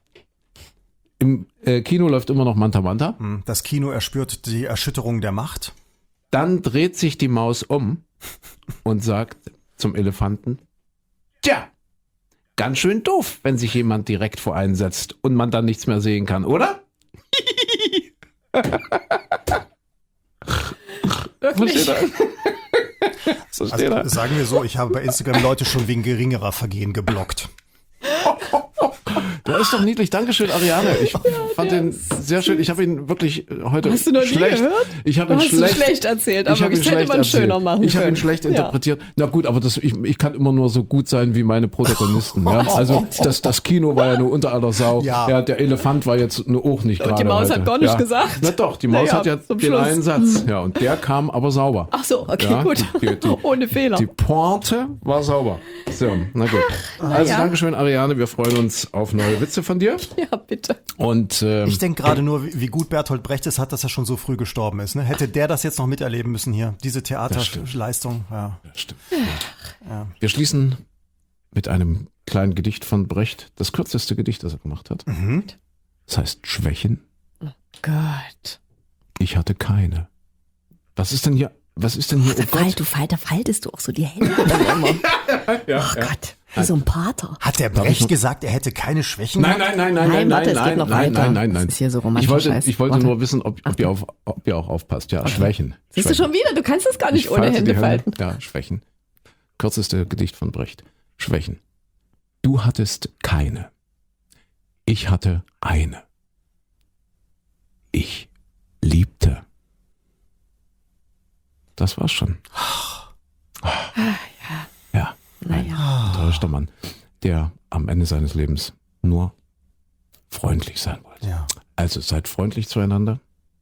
Im äh, Kino läuft immer noch Manta Manta. Hm, Das Kino erspürt die Erschütterung der Macht. Dann dreht sich die Maus um und sagt zum Elefanten, tja, ganz schön doof, wenn sich jemand direkt vor einen setzt und man dann nichts mehr sehen kann, oder? Versteht er? Versteht Also er? sagen wir so, ich habe bei Instagram Leute schon wegen geringerer Vergehen geblockt. Der ist doch niedlich. Dankeschön, Ariane. Ich fand den sehr schön. Ich habe ihn wirklich heute Hast du noch nie schlecht. gehört? Ich habe Du ihn hast schlecht, es schlecht erzählt, aber hab das ihn hätte schlecht man schöner erzählt. machen Ich habe ihn können. schlecht Ja. interpretiert. Na gut, aber das, ich, ich kann immer nur so gut sein wie meine Protagonisten. Ja? Also das, das Kino war ja nur unter aller Sau. Ja. Der Elefant war jetzt nur auch nicht gerade. die Maus heute. hat gar nichts ja. gesagt. Na doch, die Maus Naja, hat ja zum den Schluss. einen Satz. Ja, und der kam aber sauber. Ach so, okay, Ja, gut. die- die- Ohne Fehler. Die Pointe war sauber. So, na gut. Also ja. Dankeschön, Ariane. Wir freuen uns auf neue Witze von dir. Ja, bitte. Und ähm, Ich denke gerade nur, wie wie gut Bertolt Brecht es hat, dass er schon so früh gestorben ist. Ne? Hätte der das jetzt noch miterleben müssen hier, diese Theaterleistung. Ja. stimmt. Ja. Wir schließen mit einem kleinen Gedicht von Brecht, das kürzeste Gedicht, das er gemacht hat. Mhm. Das heißt Schwächen. Gott. Ich hatte keine. Was ist denn hier? Was ist denn hier? Oh Fall, Gott. du Fall, da faltest du auch so die Hände dann immer. Ja, Oh Gott, wie so ein Pater. Hat der Darf ich Brecht noch- gesagt, er hätte keine Schwächen? Nein, nein, nein, nein, Nein, nein, warte, nein, es geht nein, noch nein, weiter. nein, nein, nein. Das ist hier so romantischer Ich wollte, Scheiß. ich wollte Warte. nur wissen, ob, ob, ihr auf, ob ihr auch aufpasst. Ja, Schwächen. Siehst du Schwächen. schon wieder? Du kannst das gar nicht Ich ohne falte die Hände falten. Ja, Schwächen. Kürzeste Gedicht von Brecht. Schwächen. Du hattest keine. Ich hatte eine. Ich liebte. Das war's schon. Ja. Naja. Enttäuschter Mann, der am Ende seines Lebens nur freundlich sein wollte. Ja. Also seid freundlich zueinander.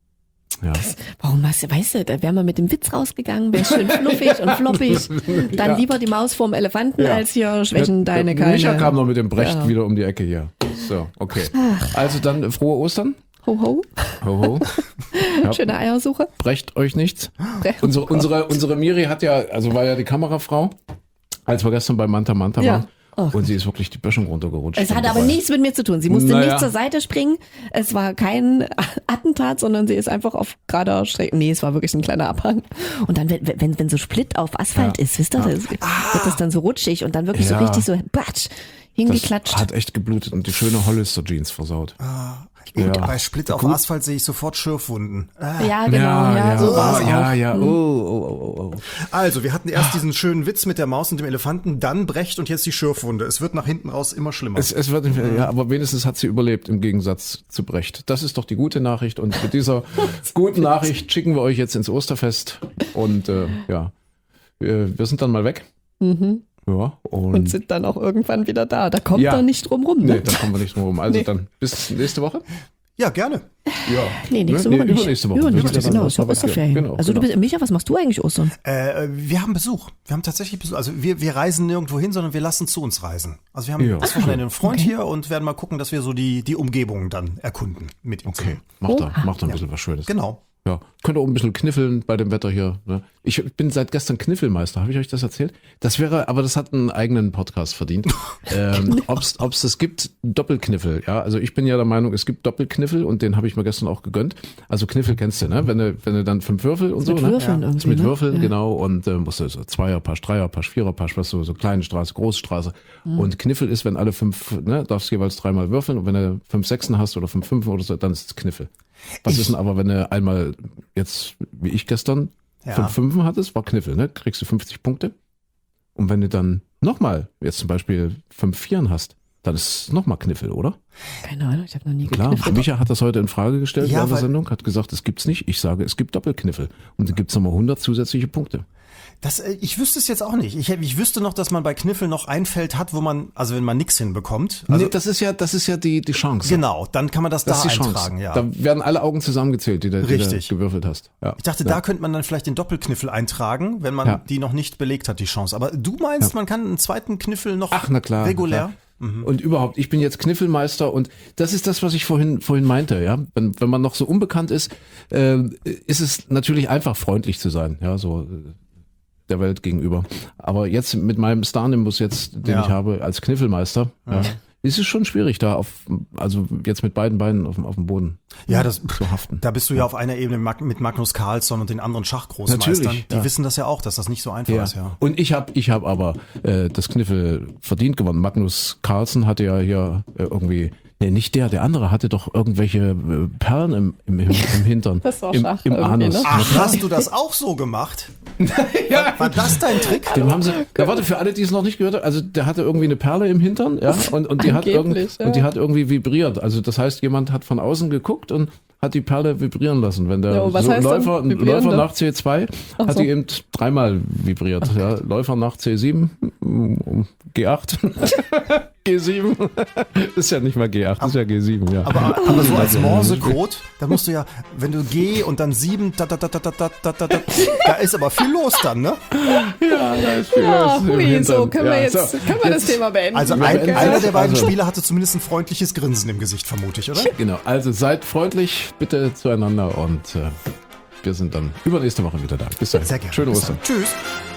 Ja. Warum was, weißt du, da wären wir mit dem Witz rausgegangen, wäre schön fluffig und floppig. Dann Ja. lieber die Maus vorm Elefanten, Ja. als hier schwächen Der- deine der keine. Micha kam noch mit dem Brecht Ja. wieder um die Ecke hier. So, okay. Also dann äh, frohe Ostern. Ho, ho. Ho, ho. Ja. Schöne Eiersuche. Brecht euch nichts. Brecht- Unsere, unsere, unsere Miri hat ja, also war ja die Kamerafrau, als wir gestern bei Manta Manta Ja. waren. Oh Und sie ist wirklich die Böschung runtergerutscht. Es hat aber Dabei. nichts mit mir zu tun. Sie musste Naja. nicht zur Seite springen. Es war kein Attentat, sondern sie ist einfach auf gerader Strecke. Nee, es war wirklich ein kleiner Abhang. Und dann, wenn, wenn, wenn so Split auf Asphalt Ja. ist, wisst ihr, das, wird das dann so rutschig und dann wirklich Ja. so richtig so batsch, Das hingeklatscht. hat echt geblutet und die schöne Hollister-Jeans versaut. Ja. Ja. Bei Split auf Asphalt sehe ich sofort Schürfwunden. Äh. Ja, genau. Ja, so oh, war's ja, auch. ja, oh, oh, oh, oh. Also, wir hatten erst diesen schönen Witz mit der Maus und dem Elefanten, dann Brecht und jetzt die Schürfwunde. Es wird nach hinten raus immer schlimmer. Es, es wird, ja, aber wenigstens hat sie überlebt im Gegensatz zu Brecht. Das ist doch die gute Nachricht und mit dieser guten Nachricht schicken wir euch jetzt ins Osterfest und äh, ja, wir, wir sind dann mal weg. Mhm. Ja, und, Und sind dann auch irgendwann wieder da. Da kommt Ja. er nicht drum rum. Ne? nee, da kommen wir nicht drum rum. Also Nee. dann bis nächste Woche. Ja, gerne. Ja. Nee, nächste Ne? Woche Nee, nicht. übernächste Woche. Übernächste, Wir sind genau. dann Ist ja Osterferien. Osterferien. Genau, also du genau. bist, Micha, was machst du eigentlich Ostern? Äh, wir haben Besuch. Wir haben tatsächlich Besuch. Also wir, wir reisen nirgendwo hin, sondern wir lassen zu uns reisen. Also wir haben Ja. das Wochenende einen Freund hier und werden mal gucken, dass wir so die, die Umgebung dann erkunden mit ihm. Okay, zusammen. macht da, Oha. macht da ein bisschen was Schönes. Genau. Ja, könnt ihr auch ein bisschen kniffeln bei dem Wetter hier. Ne? Ich bin seit gestern Kniffelmeister, habe ich euch das erzählt? Das wäre, aber das hat einen eigenen Podcast verdient. ähm, ob's, ob's das gibt, Doppelkniffel. Ja, also ich bin ja der Meinung, es gibt Doppelkniffel und den habe ich mir gestern auch gegönnt. Also Kniffel kennst du, ne? Wenn du, wenn du dann fünf Würfel und so, mit ne? Würfeln ja. irgendwie, Mit ne? Würfeln, Ja. genau. Und äh, musst du so Zweierpasch, Dreierpasch, Viererpasch, was so, so kleine Straße, große Straße. Mhm. Und Kniffel ist, wenn alle fünf, ne, darfst jeweils dreimal würfeln und wenn du fünf Sechsen hast oder fünf Fünfen oder so, dann ist es Kniffel. Was ist denn aber, wenn du einmal jetzt, wie ich gestern, Ja. fünf Fünfen hattest, war Kniffel, ne? Kriegst du fünfzig Punkte. Und wenn du dann nochmal, jetzt zum Beispiel fünf Vieren hast, dann ist es nochmal Kniffel, oder? Keine Ahnung, ich habe noch nie Klar, gekniffelt. Micha hat das heute in Frage gestellt Ja, während der weil- Sendung, hat gesagt, es gibt's nicht. Ich sage, es gibt Doppelkniffel. Und dann gibt's nochmal hundert zusätzliche Punkte. Das, äh, ich wüsste es jetzt auch nicht. Ich, ich wüsste noch, dass man bei Kniffel noch ein Feld hat, wo man, also wenn man nichts hinbekommt. Also, nee, das ist ja, das ist ja die, die Chance. genau, dann kann man das, Das da ist die eintragen, Chance. ja. Da werden alle Augen zusammengezählt, die du, die du Richtig. gewürfelt hast. Ja. Ich dachte, ja. da könnte man dann vielleicht den Doppelkniffel eintragen, wenn man Ja. die noch nicht belegt hat, die Chance. Aber du meinst, man kann einen zweiten Kniffel noch Ach, na klar. regulär? Na klar. Und überhaupt, ich bin jetzt Kniffelmeister und das ist das, was ich vorhin vorhin meinte, ja. Wenn, wenn man noch so unbekannt ist, äh, ist es natürlich einfach freundlich zu sein, ja, so äh, der Welt gegenüber. Aber jetzt mit meinem Star-Nimbus jetzt, den Ja. ich habe als Kniffelmeister, ja, ist es schon schwierig da auf, also jetzt mit beiden Beinen auf, dem- auf dem Boden Ja, das, zu haften. da bist du ja auf einer Ebene mag- mit Magnus Carlsson und den anderen Schachgroßmeistern. Natürlich, Die ja. wissen das ja auch, dass das nicht so einfach Ja. ist, ja. Und ich habe ich hab aber äh, das Kniffel verdient gewonnen. Magnus Carlsen hatte ja hier äh, irgendwie, nee, nicht der, der andere hatte doch irgendwelche äh, Perlen im, im, im, im Hintern. Das war Im, Schach im irgendwie, Anus. ne? Ach, hast du das auch so gemacht? ja. War das dein Trick? Dem haben sie, ja, warte, für alle, die es noch nicht gehört haben, also der hatte irgendwie eine Perle im Hintern, ja, und, und die hat irgendwie, Angeblich, ja. und die hat irgendwie vibriert. Also das heißt, jemand hat von außen geguckt und hat die Perle vibrieren lassen. Wenn der Ja, was so heißt dann Läufer, ein vibrieren Läufer da? nach C zwei Ach hat so. die eben dreimal vibriert. Ja. Läufer nach C sieben, G acht, G sieben, ist ja nicht mal G acht, ist ja G sieben, ja. Aber, aber so als Morsecode, da musst du ja, wenn du G und dann sieben, da, da, da, da, da, da, da, da, da, da ist aber viel los dann, ne? Ja, da ist viel Ah, was im hui, Hintern. so können wir Ja, jetzt, so, können wir das Thema beenden. Also Wir ein, beenden einer das. der beiden Also- Spieler hatte zumindest ein freundliches Grinsen im Gesicht, vermute ich, oder? Genau, also seid freundlich bitte zueinander und äh, wir sind dann übernächste Woche wieder da. Bis dahin. Sehr gerne. Schöne Bis Ostern. dann. Tschüss.